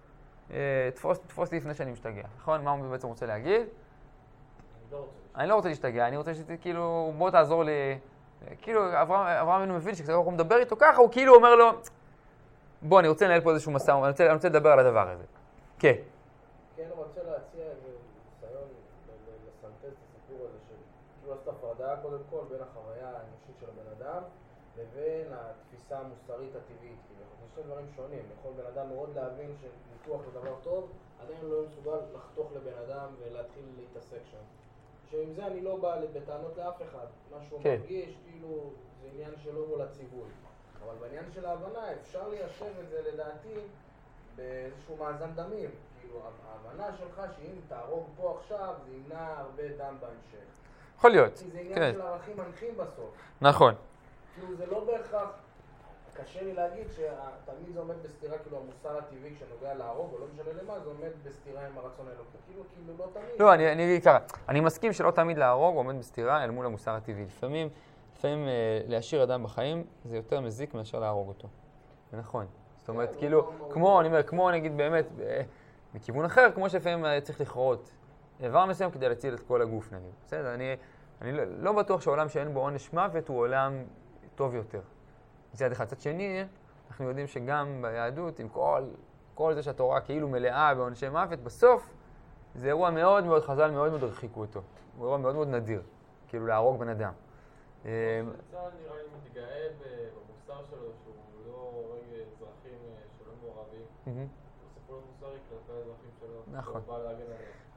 תפוס לי לפני שאני משתגע. נכון? מה הוא בעצם רוצה להגיד? אני לא רוצה להשתגע, אני רוצה שכאילו, בוא תעזור לי. כאילו, אברהם אבינו מבין כשהוא מדבר איתו ככה, הוא כאילו אומר לו, בוא, אני רוצה לנהל פה איזשהו מסע, אני רוצה לדבר על הדבר הזה. כן. כן, אני רוצה להציע איזה ניסיון לסנטז את הסיפור הזה של כאילו לעשות הפרדה קודם כל בין החוויה האנושית של הבן אדם לבין התפיסה המוסרית הטבעית. זה שני דברים שונים. יכול בן אדם מאוד להבין שניתוח זה דבר טוב, עדיין לא מסוגל לחתוך לבן אדם ולהתחיל להתעסק שם. שעם זה אני לא בא בטענות לאף אחד. מה שהוא מרגיש, כאילו, זה עניין שלו מול הציווי. אבל בעניין של ההבנה, אפשר ליישב את זה לדעתי באיזשהו מאזן דמים. כאילו, ההבנה שלך שאם תהרוג פה עכשיו, זה ימנע הרבה דם בהמשך. יכול להיות. כי זה עניין של ערכים מנחים בסוף. נכון. כאילו, זה לא בהכרח, קשה לי להגיד שתמיד זה עומד בסתירה, כאילו, המוסר הטבעי כשנוגע להרוג, או לא משנה למה, זה עומד בסתירה עם הרצון האלוקי. כאילו, לא תמיד. לא, אני אגיד ככה. אני מסכים שלא תמיד להרוג עומד בסתירה אל מול המוסר הטבעי. לפעמים להשאיר אדם בחיים זה יותר מזיק מאשר להרוג אותו. זה נכון. זאת אומרת, כאילו, כמו נגיד באמת, מכיוון אחר, כמו שלפעמים צריך לכרות איבר מסוים כדי להציל את כל הגוף, נגיד. בסדר, אני לא בטוח שהעולם שאין בו עונש מוות הוא עולם טוב יותר. מצד אחד. צד שני, אנחנו יודעים שגם ביהדות, עם כל זה שהתורה כאילו מלאה בעונשי מוות, בסוף זה אירוע מאוד מאוד חז"ל, מאוד מאוד הרחיקו אותו. הוא אירוע מאוד מאוד נדיר, כאילו להרוג בן אדם. צה"ל נראה לי מתגאה במוסר שלו שהוא לא הורג אזרחים שלא מעורבים. הוא ספר מוסרי כלפי האזרחים שלו. נכון. הוא בא להגן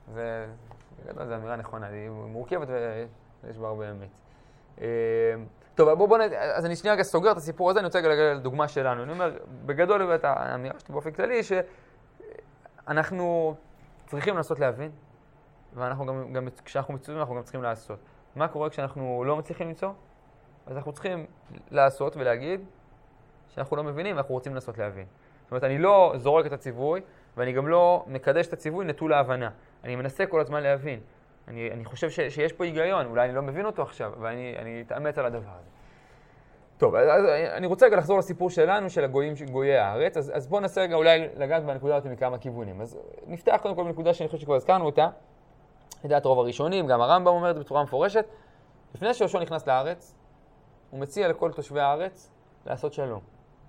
עליהם. ובגדול זו אמירה נכונה, היא מורכבת ויש בה הרבה אמת. טוב, אז אני שנייה רגע סוגר את הסיפור הזה, אני רוצה להגיד לדוגמה שלנו. אני אומר, בגדול, האמירה שלי באופן כללי, שאנחנו צריכים לנסות להבין, ואנחנו גם כשאנחנו מצויים, אנחנו גם צריכים לעשות. מה קורה כשאנחנו לא מצליחים למצוא? אז אנחנו צריכים לעשות ולהגיד שאנחנו לא מבינים, ואנחנו רוצים לנסות להבין. זאת אומרת, אני לא זורק את הציווי, ואני גם לא מקדש את הציווי נטול ההבנה. אני מנסה כל הזמן להבין. אני חושב שיש פה היגיון, אולי אני לא מבין אותו עכשיו, ואני אתאמץ על הדבר הזה. טוב, אז אני רוצה רגע לחזור לסיפור שלנו, של הגויים, גויי הארץ, אז בואו ננסה רגע אולי לגעת בנקודה הזאת מכמה כיוונים. אז נפתח קודם כל בנקודה שאני חושב שכבר הזכרנו אותה, לדעת רוב הראשונים, גם הרמב"ם אומר את זה בצורה מפורשת. לפני שיהושע נכנס לארץ, הוא מציע לכל תושבי הארץ לעשות שלום.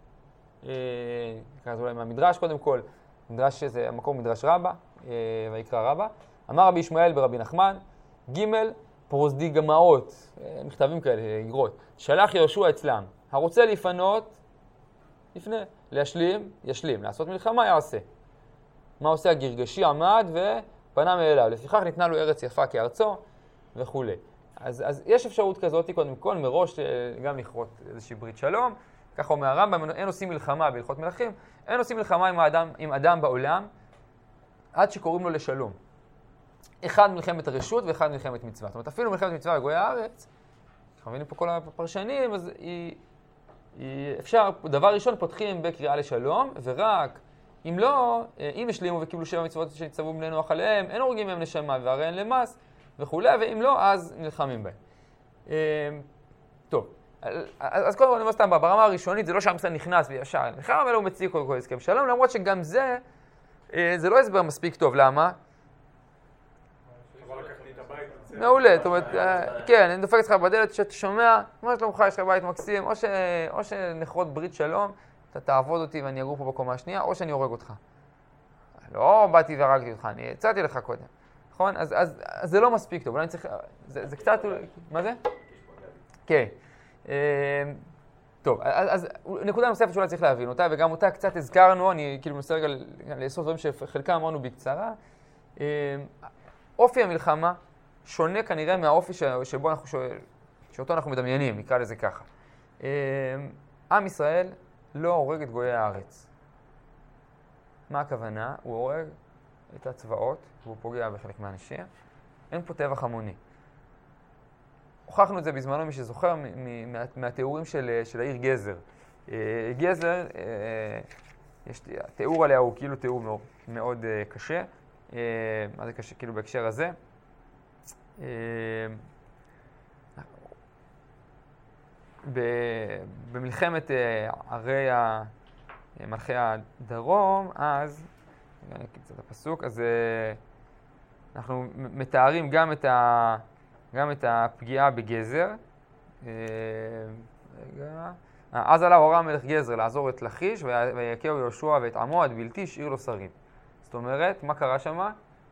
אז אולי מהמדרש קודם כל, מדרש שזה המקור מדרש רבה, ויקרא רבה. אמר רבי ישמעאל ברבי נחמן, ג' פרוזדיגמאות, מכתבים כאלה, אגרות, שלח יהושע אצלם, הרוצה לפנות, יפנה, להשלים, ישלים, לעשות מלחמה יעשה. מה עושה הגרגשי? עמד ופנה מאליו, לפיכך ניתנה לו ארץ יפה כארצו וכו'. אז יש אפשרות כזאת, קודם כל, מראש גם לכרות איזושהי ברית שלום, ככה אומר הרמב"ם, אין עושים מלחמה בהלכות מלכים, אין עושים מלחמה עם אדם בעולם, עד שקוראים לו לשלום. אחד מלחמת הרשות ואחד מלחמת מצווה. זאת אומרת, אפילו מלחמת מצווה בגויי הארץ, אנחנו מבינים פה כל הפרשנים, אז אפשר, דבר ראשון פותחים בקריאה לשלום, ורק אם לא, אם השלימו וקיבלו 7 מצוות שנצטוו בני נוח עליהם, אין הורגים מהם נשמה והרי אין למס וכו', ואם לא, אז נלחמים בהם. טוב, אז קודם כל אני אומר סתם, ברמה הראשונית זה לא שהמסע נכנס וישר, נלחם, אלא הוא מציג כל הסכם שלום, למרות שגם זה לא הסבר מספיק טוב, למה? מעולה, זאת אומרת, כן, אני דופק אצלך בדלת שאתה שומע, מה שלומך, יש לך בית מקסים, או שנחרות ברית שלום, אתה תעבוד אותי ואני אגור פה בקומה השנייה, או שאני הורג אותך. לא באתי והרגתי אותך, אני הצעתי לך קודם, נכון? אז זה לא מספיק טוב, אולי אני צריך, זה קצת, מה זה? כן. טוב, אז נקודה נוספת שאולי צריך להבין אותה, וגם אותה קצת הזכרנו, אני כאילו מנסה רגע לאסוף דברים שחלקם אמרנו בקצרה. אופי המלחמה שונה כנראה מהאופי שאותו אנחנו מדמיינים, נקרא לזה ככה. עם ישראל לא הורג את גויי הארץ. מה הכוונה? הוא הורג את הצבאות, והוא פוגע בחלק מהאנשים. אין פה טבח המוני. הוכחנו את זה בזמנו, מי שזוכר, מהתיאורים של העיר גזר. גזר, התיאור עליה הוא כאילו תיאור מאוד קשה. מה זה קשה? כאילו בהקשר הזה. במלחמת ערי מלכי הדרום, אז, אני אקריא קצת הפסוק, אז אנחנו מתארים גם את הפגיעה בגזר. אז עליו הורה המלך גזר לעזור את לכיש, ויכהו יהושע ואת עמו עד בלתי השאיר לו שרים. זאת אומרת, מה קרה שם?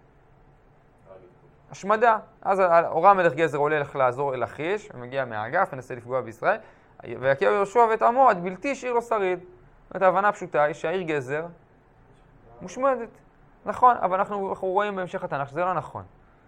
השמדה. אז הורה המלך גזר הולך לעזור אל לכיש, ומגיע מהאגף, מנסה לפגוע בישראל, ויכהו יהושע ואת עמו עד בלתי השאיר לו שריד. זאת אומרת, ההבנה הפשוטה היא שהעיר גזר מושמדת. נכון, אבל אנחנו רואים בהמשך התנ"ך שזה לא נכון.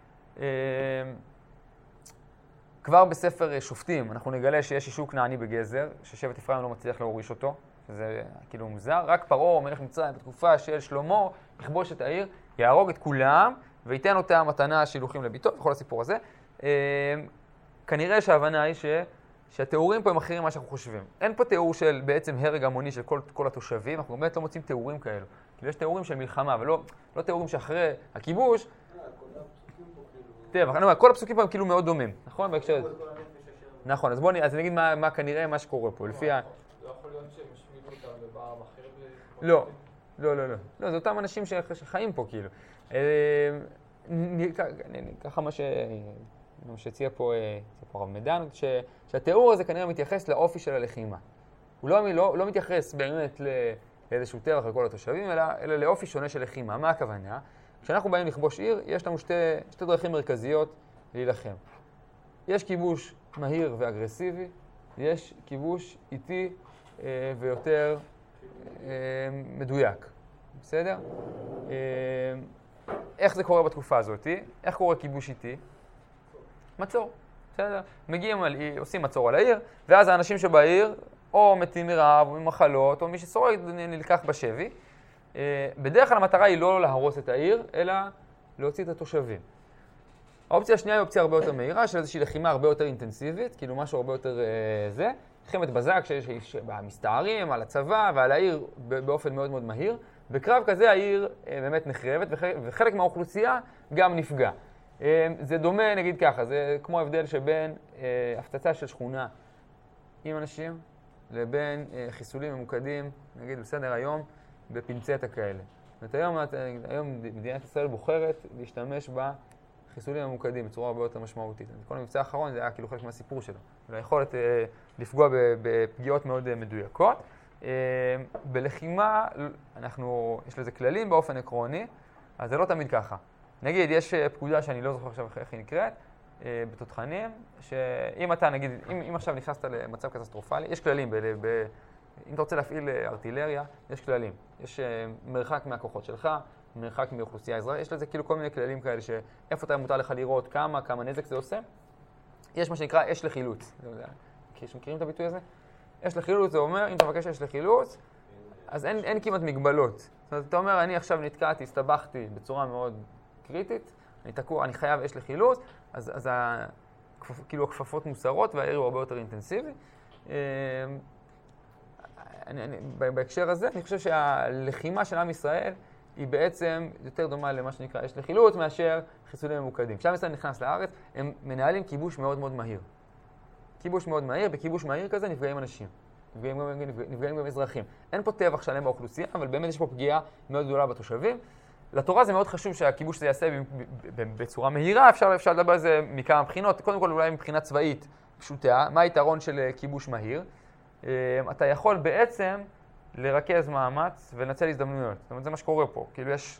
כבר בספר שופטים אנחנו נגלה שיש יישוב כנעני בגזר, ששבט אפרים לא מצליח להוריש אותו, שזה כאילו מוזר. רק פרעה, מלך מצרים, בתקופה של שלמה, יכבוש את העיר, יהרוג את כולם, וייתן אותה מתנה שילוחים לביתו, וכל הסיפור הזה. כנראה שההבנה היא שהתיאורים פה הם אחרים ממה שאנחנו חושבים. אין פה תיאור של בעצם הרג המוני של כל התושבים, אנחנו באמת לא מוצאים תיאורים כאלו. כאילו יש תיאורים של מלחמה, ולא תיאורים שאחרי הכיבוש. טבח, אני אומר, כל הפסוקים פה הם כאילו מאוד דומים, נכון? בהקשר הזה. נכון, אז אני אגיד מה כנראה מה שקורה פה, לפי ה... לא יכול להיות שהם השמידו אותם בבעם אחר? לא, זה אותם אנשים שחיים פה, כאילו. ככה מה שהציע פה רב מדן, שהתיאור הזה כנראה מתייחס לאופי של הלחימה. הוא לא מתייחס באמת לאיזשהו טבח לכל התושבים, אלא לאופי שונה של לחימה. מה הכוונה? כשאנחנו באים לכבוש עיר, יש לנו שתי דרכים מרכזיות להילחם. יש כיבוש מהיר ואגרסיבי, יש כיבוש איטי ויותר מדויק. בסדר? איך זה קורה בתקופה הזאת? איך קורה כיבוש איטי? מצור. בסדר? מגיעים על עיר, עושים מצור על העיר, ואז האנשים שבעיר או מתים מרעב או ממחלות, או מי ששורד נלקח בשבי. בדרך כלל המטרה היא לא להרוס את העיר, אלא להוציא את התושבים. האופציה השנייה היא אופציה הרבה יותר מהירה, של איזושהי לחימה הרבה יותר אינטנסיבית, כאילו משהו הרבה יותר לחימת בזק שיש מסתערים על הצבא ועל העיר באופן מאוד מאוד מהיר. בקרב כזה העיר באמת נחרבת, וחלק מהאוכלוסייה גם נפגע. זה דומה, נגיד ככה, זה כמו ההבדל שבין הפצצה של שכונה עם אנשים, לבין חיסולים ממוקדים, נגיד בסדר היום, בפינצטה כאלה. זאת אומרת, היום מדינת ישראל בוחרת להשתמש בחיסולים ממוקדים בצורה הרבה יותר משמעותית. כל המבצע האחרון זה היה כאילו חלק מהסיפור שלו. והיכולת לפגוע בפגיעות מאוד מדויקות. בלחימה, יש לזה כללים באופן עקרוני, אז זה לא תמיד ככה. נגיד, יש פקודה שאני לא זוכר עכשיו איך היא נקראת, בתותחנים, שאם אתה, נגיד, אם עכשיו נכנסת למצב קטסטרופלי, יש כללים, אם אתה רוצה להפעיל ארטילריה, יש כללים. יש מרחק מהכוחות שלך, מרחק מאוכלוסייה אזרחית, יש לזה כאילו כל מיני כללים כאלה שאיפה אתה מותר לך לראות, כמה נזק זה עושה. יש מה שנקרא אש לחילוץ. מכירים את הביטוי הזה? אש לחילוץ זה אומר, אם אתה מבקש אש לחילוץ, אז אין כמעט מגבלות. זאת אומרת, אתה אומר, אני עכשיו נתקעתי, הסתבכתי בצורה מאוד קריטית, אני תקוע, אני חייב אש לחילוץ, אז כאילו הכפפות מוסרות והעיר הוא הרבה יותר אינטנסיבי. בהקשר הזה, אני חושב שהלחימה של עם ישראל היא בעצם יותר דומה למה שנקרא אש לחילוץ מאשר חיסולים ממוקדים. כשעם ישראל נכנס לארץ, הם מנהלים כיבוש מאוד מאוד מהיר. כיבוש מאוד מהיר, בכיבוש מהיר כזה נפגעים אנשים, נפגעים גם אזרחים. אין פה טבח שלם באוכלוסייה, אבל באמת יש פה פגיעה מאוד גדולה בתושבים. לתורה זה מאוד חשוב שהכיבוש הזה יעשה בצורה מהירה, אפשר לדבר על זה מכמה בחינות. קודם כל אולי מבחינה צבאית פשוטה, מה היתרון של כיבוש מהיר? אתה יכול בעצם לרכז מאמץ ולנצל הזדמנויות. זאת אומרת, זה מה שקורה פה. כאילו יש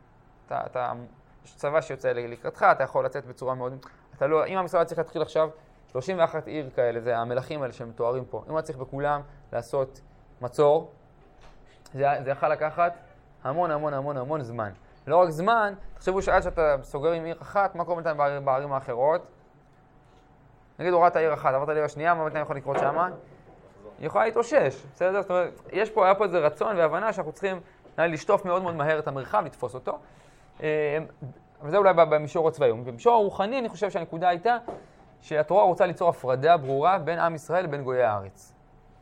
צבא שיוצא לקראתך, אתה יכול לצאת בצורה מאוד... אם המשרד צריך להתחיל עכשיו 31 עיר כאלה, זה המלכים האלה שהם מתוארים פה. אם אתה צריך בכולם לעשות מצור, זה יכול לקחת המון זמן. לא רק זמן, תחשבו שעד שאתה סוגר עם עיר אחת, מה קורה בינתיים בערים האחרות? נגיד הורדת עיר אחת, עברת לעיר השנייה, מה בינתיים יכול לקרות שמה? היא יכולה להתאושש, בסדר? זאת אומרת, היה פה איזה רצון והבנה שאנחנו צריכים לשטוף מאוד מאוד מהר את המרחב, לתפוס אותו. אבל זה אולי במישור הצבאי. במישור הרוחני אני חושב שהנקודה הייתה שהתורה רוצה ליצור הפרדה ברורה בין עם ישראל לבין גויי הארץ.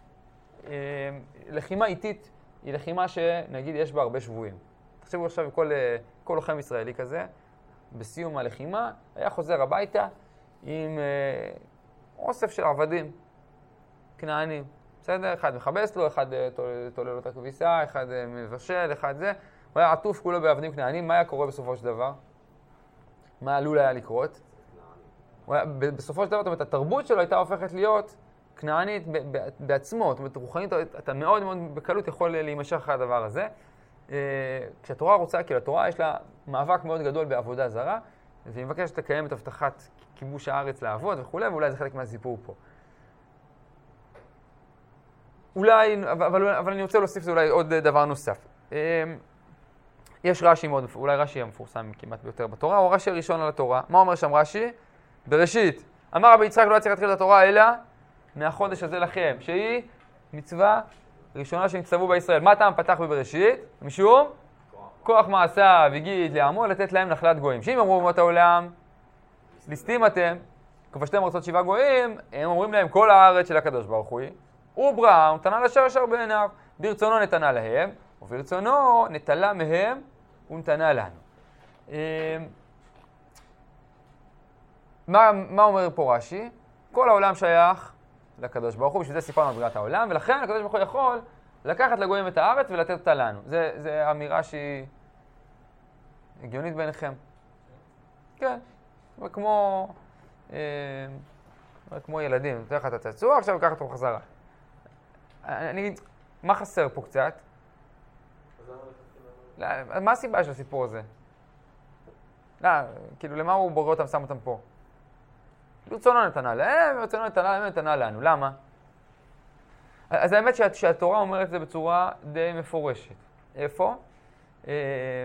לחימה איטית היא לחימה שנגיד יש בה הרבה שבויים. תחשבו עכשיו כל לוחם ישראלי כזה, בסיום הלחימה, היה חוזר הביתה עם אוסף של עבדים, כנענים. בסדר? אחד מכבס לו, אחד תולה לו את הכביסה, אחד מבשל, אחד זה. הוא היה עטוף כולו בעבדים כנענים. מה היה קורה בסופו של דבר? מה עלול היה לקרות? בסופו של דבר, התרבות שלו הייתה הופכת להיות כנענית בעצמו. זאת אומרת, רוחנית, אתה מאוד מאוד בקלות יכול להימשך אחרי הדבר הזה. כשהתורה רוצה, כי לתורה יש לה מאבק מאוד גדול בעבודה זרה, והיא מבקשת לקיים את הבטחת כיבוש הארץ לעבוד וכו', ואולי זה חלק מהסיפור פה. אבל אני רוצה להוסיף זה אולי עוד דבר נוסף. יש רש"י מאוד, אולי רש"י המפורסם כמעט ביותר בתורה, הוא הרש"י הראשון על התורה. מה אומר שם רש"י? בראשית. אמר רבי יצחק לא היה צריך להתחיל את התורה אלא מהחודש הזה לכם, שהיא מצווה ראשונה שנצטוו בישראל. מה טעם פתח בבראשית? משום כוח מעשיו הגיד לעמו לתת להם נחלת גויים. שאם אמרו אומות העולם, ליסטים אתם, כבשתם ארצות 7 גויים, הם אומרים להם כל הארץ של הקדוש ברוך הוא. הוא ברא, הוא נתנה לשאר ישר בעיניו, ברצונו נתנה להם, וברצונו נטלה מהם ונתנה לנו. מה אומר פה רש"י? כל העולם שייך לקדוש ברוך הוא, בשביל זה סיפרנו על בריאת העולם, ולכן הקדוש ברוך הוא יכול לקחת לגויים את הארץ ולתת אותה לנו. זה אמירה שהיא הגיונית בעיניכם. כן, כמו ילדים, נותן לך את הצעצוע, עכשיו לקחת אותו חזרה. אני אגיד, מה חסר פה קצת? מה הסיבה של הסיפור הזה? כאילו, למה הוא בורא אותם, שם אותם פה? ברצונו נתנה להם, ברצונו נתנה לנו. למה? אז האמת שהתורה אומרת את זה בצורה די מפורשת. איפה?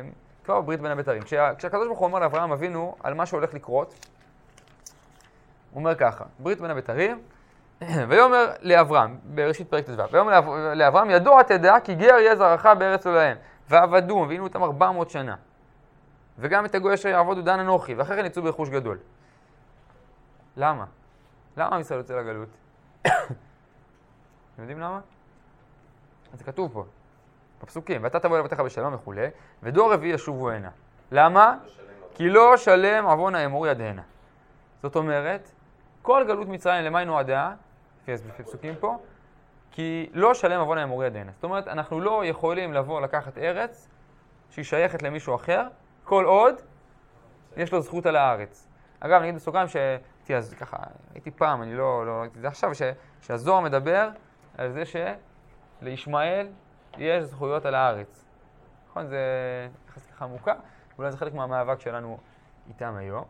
כבר בברית בין הבתרים. כשהקדוש ברוך הוא אומר לאברהם אבינו על מה שהולך לקרות, הוא אומר ככה, ברית בין הבתרים, ויאמר לאברהם, בראשית פרק ט"ו, ויאמר לאברהם, ידוע תדע כי גר יהיה זרעך בארץ אלוהיהם, ועבדום, והיינו אותם 400 שנה. וגם את הגוי אשר יעבודו דן אנוכי, ואחרי כן יצאו ברכוש גדול. למה? למה עם ישראל יוצא לגלות? אתם יודעים למה? זה כתוב פה, בפסוקים, ואתה תבוא לבתיך בשלום וכו', ודור רביעי ישובו הנה. למה? כי לא שלם עוון האמור ידהנה. זאת אומרת, כל גלות מצרים למה היא נועדה, לפי פסוקים פה, כי לא שלם עוון האמור ידהנה. זאת אומרת, אנחנו לא יכולים לבוא לקחת ארץ שהיא שייכת למישהו אחר, כל עוד יש לו זכות על הארץ. אגב, נגיד בסוגריים אז ככה, הייתי פעם, אני לא ראיתי את זה עכשיו, שהזוהר מדבר על זה שלישמעאל יש זכויות על הארץ. נכון, זה יחס ככה מוכר, אולי זה חלק מהמאבק שלנו איתם היום.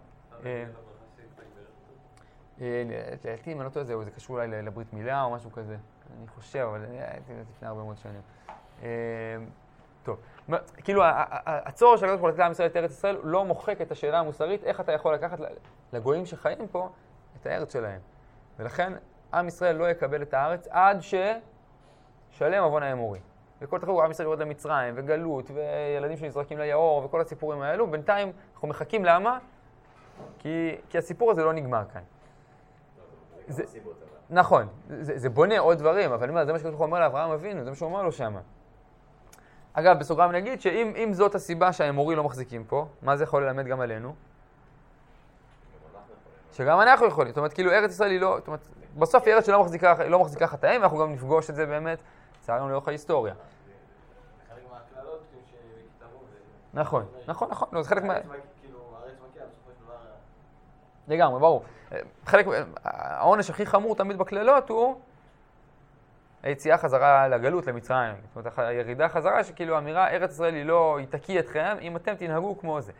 לעתים, אני לא טועה, זה קשור אולי לברית מילה או משהו כזה. אני חושב, אבל הייתי לפני הרבה מאוד שנים. טוב, כאילו הצורך של הקדוש ברוך הוא לתת לעם ישראל את ארץ ישראל לא מוחק את השאלה המוסרית, איך אתה יכול לקחת לגויים שחיים פה את הארץ שלהם. ולכן עם ישראל לא יקבל את הארץ עד ששלם עוון האמורי. וכל תחור עם ישראל יורד למצרים וגלות וילדים שנזרקים ליאור וכל הסיפורים האלו. בינתיים אנחנו מחכים למה? כי הסיפור הזה לא נגמר כאן. נכון, זה בונה עוד דברים, אבל זה מה שקדוש ברוך הוא אומר לאברהם אבינו, זה מה שהוא אומר לו שמה. אגב, בסוגריים נגיד שאם זאת הסיבה שהאמורי לא מחזיקים פה, מה זה יכול ללמד גם עלינו? שגם אנחנו יכולים. זאת אומרת, כאילו ארץ ישראל היא לא, זאת אומרת, בסוף היא ארץ שלא מחזיקה חטאים, ואנחנו גם נפגוש את זה באמת, צערנו לאורך ההיסטוריה. חלק מהכללות שכתבו נכון, נכון, נכון. לא, זה חלק מה... כאילו, הארץ מגיעה בסופו של דבר... לגמרי, ברור. חלק, העונש הכי חמור תמיד בכללות הוא היציאה חזרה לגלות, למצרים. זאת אומרת, הירידה חזרה שכאילו האמירה, ארץ ישראל היא לא, היא תקיא אתכם, אם אתם תנהגו כמו זה.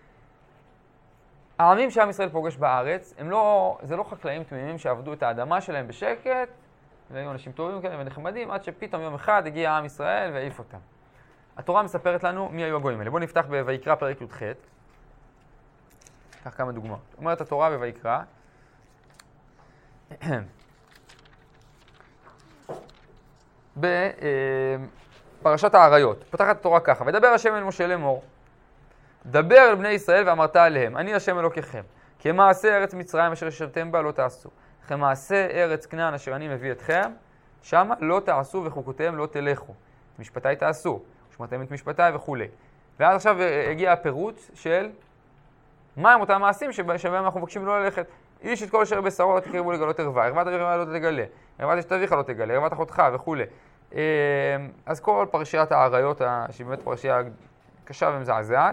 העמים שעם ישראל פוגש בארץ, זה לא חקלאים תמימים שעבדו את האדמה שלהם בשקט, והיו אנשים טובים כאלה ונחמדים, עד שפתאום יום אחד הגיע עם ישראל והעיף אותם. התורה מספרת לנו מי היו הגויים האלה. בואו נפתח בויקרא פרק י"ח. קח כמה דוגמאות. אומרת התורה בויקרא, בפרשת העריות. פותחת התורה ככה, ודבר השם אל משה לאמור, דבר אל בני ישראל ואמרת עליהם, אני השם אלוקיכם, כמעשה ארץ מצרים אשר ישבתם בה לא תעשו, כמעשה ארץ כנען אשר אני מביא אתכם, שמה לא תעשו וחוקותיהם לא תלכו, את משפטיי תעשו, ושמרתם את משפטיי וכו'. ואז עכשיו הגיע הפירוט של מה הם אותם מעשים שבהם אנחנו מבקשים לא ללכת. איש את כל אשר בשרו לא תקרבו לגלות ערווה, ערוות ערווה לא תגלה, ערוות אשת אביך לא תגלה, ערוות אחותך וכו'. אז כל פרשיית העריות, שהיא באמת פרשייה קשה ומזעזעת,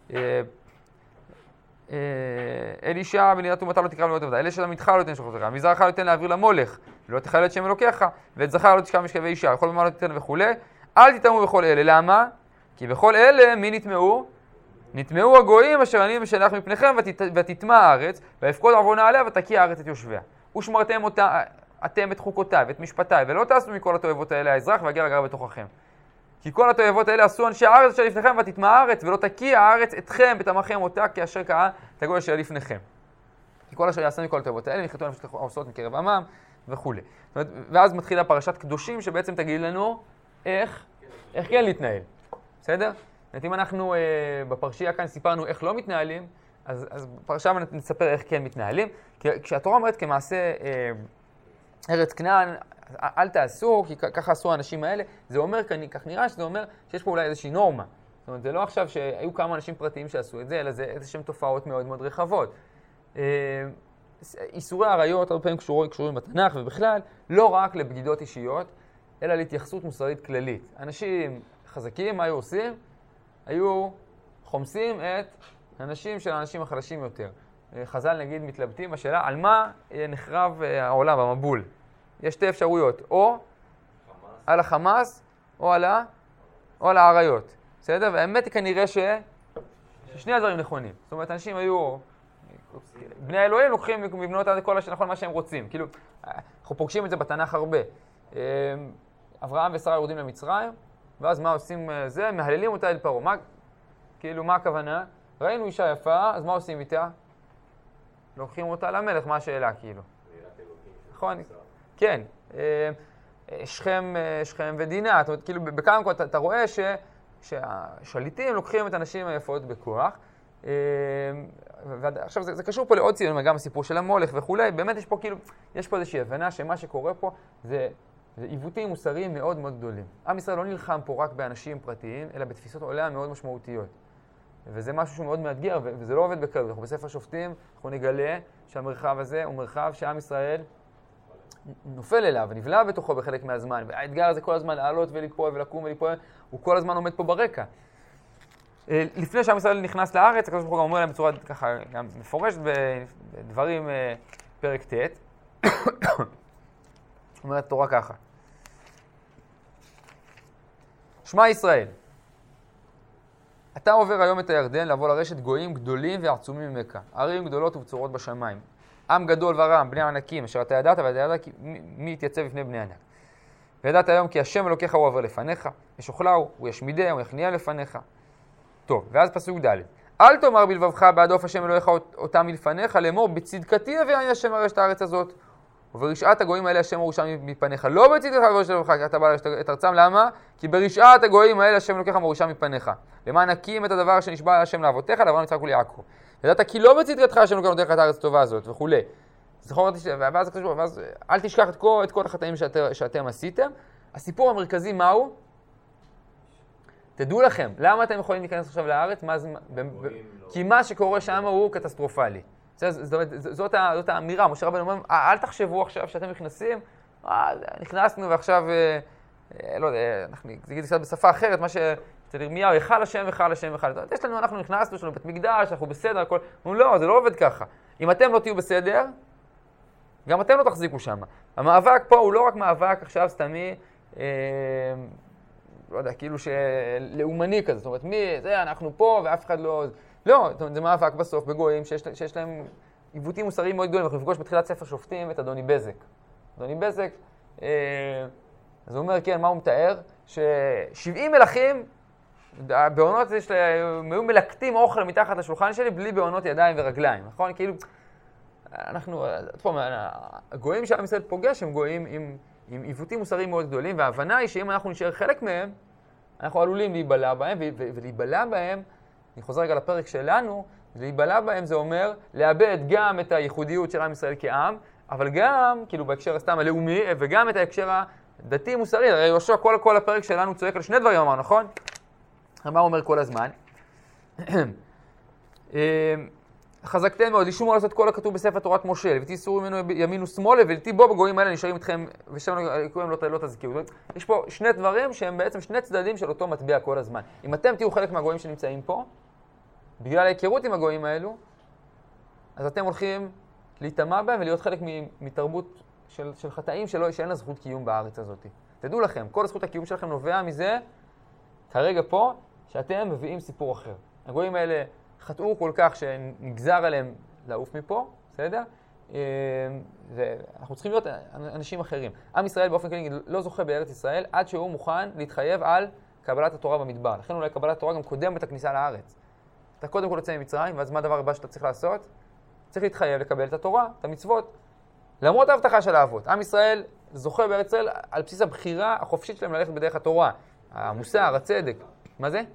אלישע בנידת אומתה לא תקרב לגלות עבודה, אלה של עמיתך לא תתן שוכבך, מזרעך לא תתן להעביר למולך, ולא תחלל את שם אלוקיך, ואת זכר לא תשכב משכבי אישה, וכל במה לא תתן וכו'. אל תטמאו בכל אלה. למה? כי בכל אלה מי נטמאו? נטמאו הגויים אשר אני משלח מפניכם, ותטמא הארץ, ויפקוד עוונה עליה ותקיא הארץ את יושביה. ושמרתם אותה אתם את חוקותיי ואת משפטיי, ולא תעשו מכל התועבות האלה האזרח והגר הגר בתוככם. כי כל התועבות האלה עשו אנשי הארץ אשר לפניכם, ותטמא הארץ, ולא תקיא הארץ אתכם בתמכם אותה, כאשר קאה את הגוי אשר לפניכם. כי כל אשר יעשה מכל התועבות האלה, נכרתו נפשת העושות מקרב עמם וכו'. ואז מתחילה פרשת קדושים, שבעצם תגיד לנו איך כן להתנהל. בסדר? אם אנחנו בפרשייה כאן סיפרנו איך לא מתנהלים, אז בפרשה נספר איך כן מתנהלים. כשהתורה אומרת כמעשה ארץ כנען, אל תעשו, כי ככה עשו האנשים האלה, זה אומר, כך נראה שזה אומר שיש פה אולי איזושהי נורמה. זאת אומרת, זה לא עכשיו שהיו כמה אנשים פרטיים שעשו את זה, אלא זה איזשהם תופעות מאוד מאוד רחבות. איסורי עריות הרבה פעמים קשורים בתנ"ך ובכלל, לא רק לבגידות אישיות, אלא להתייחסות מוסרית כללית. אנשים חזקים, מה היו עושים? היו חומסים את האנשים של האנשים החלשים יותר. חז"ל נגיד מתלבטים בשאלה על מה נחרב העולם, המבול. יש שתי אפשרויות, או על החמאס או על העריות. בסדר? והאמת היא כנראה ששני הדברים נכונים. זאת אומרת, אנשים היו, בני האלוהים לוקחים מבנות עד כל השנכון מה שהם רוצים. כאילו, אנחנו פוגשים את זה בתנ"ך הרבה. אברהם ושרה יורדים למצרים, ואז מה עושים זה? מהללים אותה אל פרעה. כאילו, מה הכוונה? ראינו אישה יפה, אז מה עושים איתה? לוקחים אותה למלך, מה השאלה כאילו? נכון, כן. שכם ודינה, זאת אומרת, כאילו בכמה מקומות אתה רואה שהשליטים לוקחים את הנשים היפות בכוח. עכשיו זה קשור פה לעוד ציון, גם הסיפור של המולך וכולי, באמת יש פה כאילו, יש פה איזושהי הבנה שמה שקורה פה זה עיוותים מוסריים מאוד מאוד גדולים. עם ישראל לא נלחם פה רק באנשים פרטיים, אלא בתפיסות עולם מאוד משמעותיות. וזה משהו שהוא מאוד מאתגר, וזה לא עובד בקלות. אנחנו בספר שופטים, אנחנו נגלה שהמרחב הזה הוא מרחב שעם ישראל נופל אליו, נבלע בתוכו בחלק מהזמן, והאתגר הזה כל הזמן לעלות וליפול ולקום וליפול, הוא כל הזמן עומד פה ברקע. לפני שעם ישראל נכנס לארץ, הקדוש ברוך הוא גם אומר להם בצורה ככה גם מפורשת בדברים פרק ט', אומרת התורה ככה. שמע ישראל, אתה עובר היום את הירדן לבוא לרשת גויים גדולים ועצומים ממך, ערים גדולות ובצורות בשמיים. עם גדול ורם, בני ענקים, אשר אתה ידעת ואתה ידעת מי יתייצב לפני בני ענק. וידעת היום כי השם אלוקיך הוא עובר לפניך, ישוכלהו, הוא ישמידה, הוא יכניע לפניך. טוב, ואז פסוק ד' אל תאמר בלבבך בהדוף השם אלוהיך אותם מלפניך, לאמור בצדקתי הביאני השם לרשת הארץ הזאת, וברשעת הגויים האלה השם מרושע מפניך. לא בצדקתך וברשת לבבך, כי אתה בא לרשת את ארצם, למה? כי ברשעת הגויים האלה השם אלוקיך מרושע מפניך. למען נקים את הדבר שנשבע השם לאבותיך, לאברהם יצחק וליעקב. ידעת כי לא בצדקתך השם אלוקיך נותן לך את הארץ הטובה הזאת וכו'. ואז אל תשכח את כל החטאים שאתם עשיתם. הסיפור המרכזי מהו? תדעו לכם, למה אתם יכולים להיכנס עכשיו לארץ? כי מה שקורה שם הוא קטסטרופלי. זאת האמירה, משה רבנו אומר, אל תחשבו עכשיו שאתם נכנסים, נכנסנו ועכשיו, לא יודע, זה יגיד קצת בשפה אחרת, מה אצל ירמיהו, יחל השם וחל השם וחל. יש לנו, אנחנו נכנסנו, יש לנו בית מקדש, אנחנו בסדר, הכל. לא, זה לא עובד ככה. אם אתם לא תהיו בסדר, גם אתם לא תחזיקו שם. המאבק פה הוא לא רק מאבק עכשיו סתמי, לא יודע, כאילו לאומני כזה. זאת אומרת, זה, אנחנו פה ואף אחד לא... לא, זה מאבק בסוף בגויים שיש להם עיוותים מוסריים מאוד גדולים. אנחנו נפגוש בתחילת ספר שופטים את אדוני בזק. אדוני בזק, אז הוא אומר, כן, מה הוא מתאר? ש70 מלכים, בעונות הם היו מלקטים אוכל מתחת לשולחן שלי בלי בעונות ידיים ורגליים, נכון? כאילו, הגויים שעם ישראל פוגש הם גויים עם עיוותים מוסריים מאוד גדולים, וההבנה היא שאם אנחנו נשאר חלק מהם, אנחנו עלולים להיבלע בהם, ולהיבלע בהם, אני חוזר רגע לפרק שלנו, להיבלע בהם זה אומר לאבד גם את הייחודיות של עם ישראל כעם, אבל גם, כאילו בהקשר הסתם הלאומי, וגם את ההקשר הדתי-מוסרי. הרי יהושע כל הפרק שלנו צועק על שני דברים, אמר, נכון? מה הוא אומר כל הזמן? חזקתם מאוד, לשמור לעשות כל הכתוב בספר תורת משה, ותיסעו ממנו ימין ושמאל, ולתי בו בגויים האלה נשארים איתכם, ושם יקוים לא תזכירו. יש פה שני דברים שהם בעצם שני צדדים של אותו מטבע כל הזמן. אם אתם תהיו חלק מהגויים שנמצאים פה, בגלל ההיכרות עם הגויים האלו, אז אתם הולכים להיטמע בהם ולהיות חלק מתרבות של חטאים שאין לה זכות קיום בארץ הזאת. תדעו לכם, כל זכות הקיום שלכם נובע מזה, כרגע פה, שאתם מביאים סיפור אחר. הגויים האלה חטאו כל כך שנגזר עליהם לעוף מפה, בסדר? ואנחנו צריכים להיות אנשים אחרים. עם ישראל באופן כללי לא זוכה בארץ ישראל עד שהוא מוכן להתחייב על קבלת התורה במדבר. לכן אולי קבלת התורה גם קודם את הכניסה לארץ. אתה קודם כל יוצא ממצרים, ואז מה הדבר הבא שאתה צריך לעשות? צריך להתחייב לקבל את התורה, את המצוות. למרות ההבטחה של האבות. עם ישראל זוכה בארץ ישראל על בסיס הבחירה החופשית שלהם ללכת בדרך התורה. המוסר, הצדק. מה זה?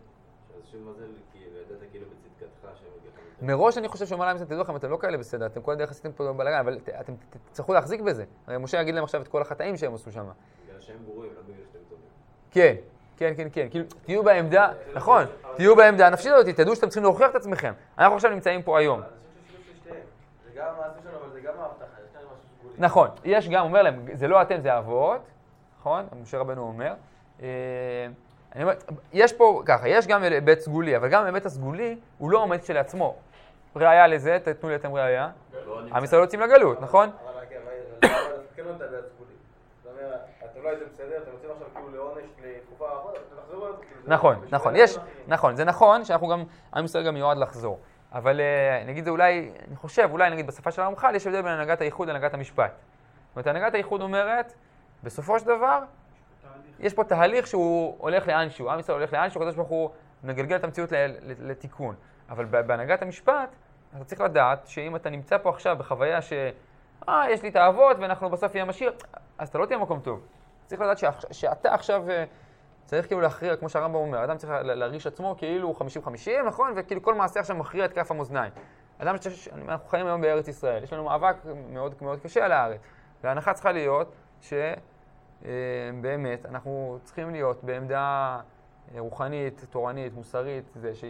מראש אני חושב שאומר להם, תדעו לכם, אתם לא כאלה בסדר, אתם כל הדרך עשיתם פה בלגן, אבל אתם תצטרכו להחזיק בזה. הרי משה יגיד להם עכשיו את כל החטאים שהם עשו שם. בגלל שהם גרועים, לא בגלל שאתם טובים. כן. כאילו, תהיו בעמדה, נכון, תהיו בעמדה הנפשית הזאת, תדעו שאתם צריכים להוכיח את עצמכם. אנחנו עכשיו נמצאים פה היום. זה גם המעשה שלנו, אבל זה גם ההבטחה, יש כאן משהו סגולי. נכון, יש גם, אומר להם, זה לא אתם, זה האבות, נכון? משה רבנו אומר. אני אומר, יש פה ככה, יש גם היבט סגולי, אבל גם היבט הסגולי הוא לא עומד שלעצמו. ראיה לזה, תתנו לי אתם ראיה. עם ישראל יוצאים לגלות, נכון? אבל כן לא תדעת סגולי. זאת אומרת, אתם לא הייתם בסדר, אתם יוצאים עכשיו כאילו לעונש לתקופה האחרונה, אתם תחזרו על זה. נכון, זה נכון שאנחנו גם, עם ישראל גם מיועד לחזור. אבל נגיד זה אולי, אני חושב, אולי נגיד בשפה של הרמח"ל, יש הבדל בין הנהגת הייחוד להנהגת המשפט. זאת אומרת, הנהגת הייחוד אומרת, בסופו של דבר, יש פה תהליך שהוא הולך לאנשהו, עם ישראל הולך לאנשהו, הקדוש ברוך הוא מגלגל את המציאות לתיקון. אבל בהנהגת המשפט, אתה צריך לדעת שאם אתה נמצא פה עכשיו בחוויה יש לי את האבות ואנחנו בסוף יהיה משאיר, אז אתה לא תהיה מקום טוב. צריך לדעת שאתה עכשיו צריך כאילו להכריע, כמו שהרמב"ם אומר, אדם צריך להרגיש עצמו כאילו 50-50, נכון? וכאילו כל מעשה עכשיו מכריע את כף המאזניים. אנחנו חיים היום בארץ ישראל, יש לנו מאבק מאוד מאוד קשה על הארץ. וההנחה צריכה להיות שבאמת אנחנו צריכים להיות בעמדה רוחנית, תורנית, מוסרית,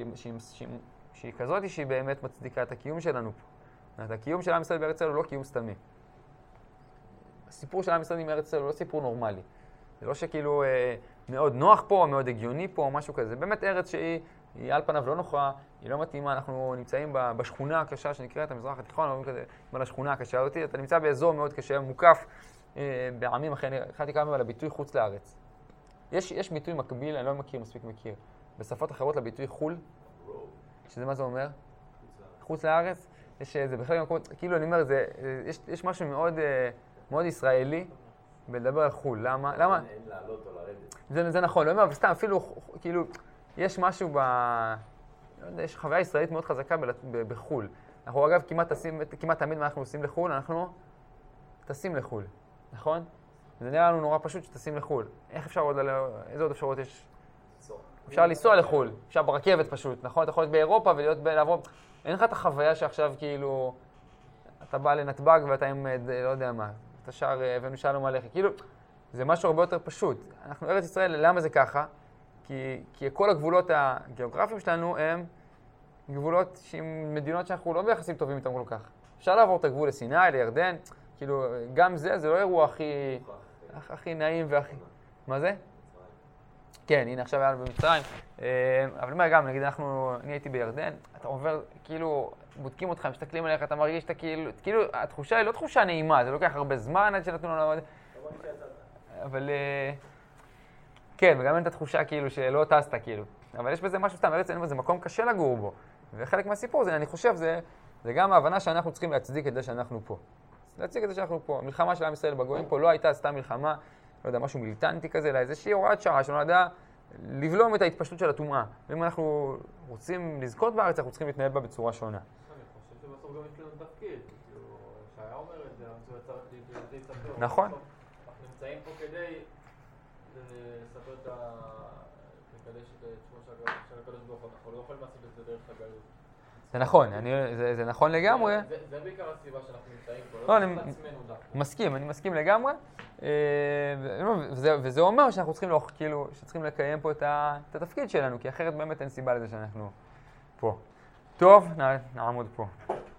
שהיא כזאת שהיא באמת מצדיקה את הקיום שלנו פה. הקיום של עם ישראל בארץ ישראל הוא לא קיום סתמי. הסיפור של עם ישראל עם ארץ ישראל הוא לא סיפור נורמלי. זה לא שכאילו מאוד נוח פה, מאוד הגיוני פה, או משהו כזה. באמת ארץ שהיא על פניו לא נוחה, היא לא מתאימה, אנחנו נמצאים בשכונה הקשה שנקראת המזרח התיכון, אומרים כזה, על השכונה הקשה אותי, אתה נמצא באזור מאוד קשה, מוקף בעמים אחרים, החלטתי כמה על הביטוי חוץ לארץ. יש ביטוי מקביל, אני לא מספיק מכיר, בשפות אחרות לביטוי חול, שזה מה זה אומר? חוץ לארץ. זה בכלל מקומות, כאילו אני אומר, יש משהו מאוד ישראלי בלדבר על חול. למה? אין לעלות או לרדת. זה נכון, לא אומר, וסתם, אפילו, כאילו, יש משהו לא יודע, יש חוויה ישראלית מאוד חזקה בחול. אנחנו אגב כמעט תמיד מה אנחנו עושים לחול, אנחנו טסים לחול, נכון? זה נראה לנו נורא פשוט שטסים לחול. איך אפשר עוד, איזה עוד אפשרות יש? אפשר לנסוע לחול, אפשר ברכבת פשוט, נכון? אתה יכול להיות באירופה ולעבור, אין לך את החוויה שעכשיו כאילו, אתה בא לנתב"ג ואתה עם, לא יודע מה, אתה שר הבאנו שלום עליך, כאילו, זה משהו הרבה יותר פשוט. אנחנו ארץ ישראל, למה זה ככה? כי כל הגבולות הגיאוגרפיים שלנו הם גבולות עם מדינות שאנחנו לא ביחסים טובים איתם כל כך. אפשר לעבור את הגבול לסיני, לירדן, כאילו, גם זה לא אירוע הכי נעים והכי... מה זה? כן, הנה עכשיו היה במצרים. אבל מה גם, נגיד אני הייתי בירדן, אתה עובר, כאילו, בודקים אותך, מסתכלים עליך, אתה מרגיש שאתה כאילו, התחושה היא לא תחושה נעימה, זה לוקח הרבה זמן עד שנתנו לנו לעבוד. אבל... כן, וגם אין את התחושה כאילו שלא טסת כאילו. אבל יש בזה משהו סתם, ארץ זה מקום קשה לגור בו. וחלק מהסיפור זה, אני חושב, זה גם ההבנה שאנחנו צריכים להצדיק את זה שאנחנו פה. להצדיק את זה שאנחנו פה. המלחמה של עם ישראל בגויים פה לא הייתה סתם מלחמה, לא יודע, משהו מיליטנטי כזה, אלא איזושהי הוראת שעה שנועדה לבלום את ההתפשטות של הטומאה. ואם אנחנו רוצים לזכות בארץ, אנחנו צריכים להתנהל בה בצורה שונה. אני חושב שבסוף גם יש לנו תפקיד. שהיה אומר את זה, אנחנו צריך להתספר. נכון. אנחנו נמצאים פה כדי לספר לקדש את שמו של הקדוש ברוך הוא. אנחנו לא יכולים לעשות את זה דרך הגלות. זה נכון, זה נכון לגמרי. זה בעיקר הסיבה שאנחנו נמצאים פה, לא, לא לעצמנו דווקא. אני מסכים לגמרי. וזה אומר שאנחנו צריכים לקיים פה את התפקיד שלנו, כי אחרת באמת אין סיבה לזה שאנחנו פה. טוב, נעמוד פה.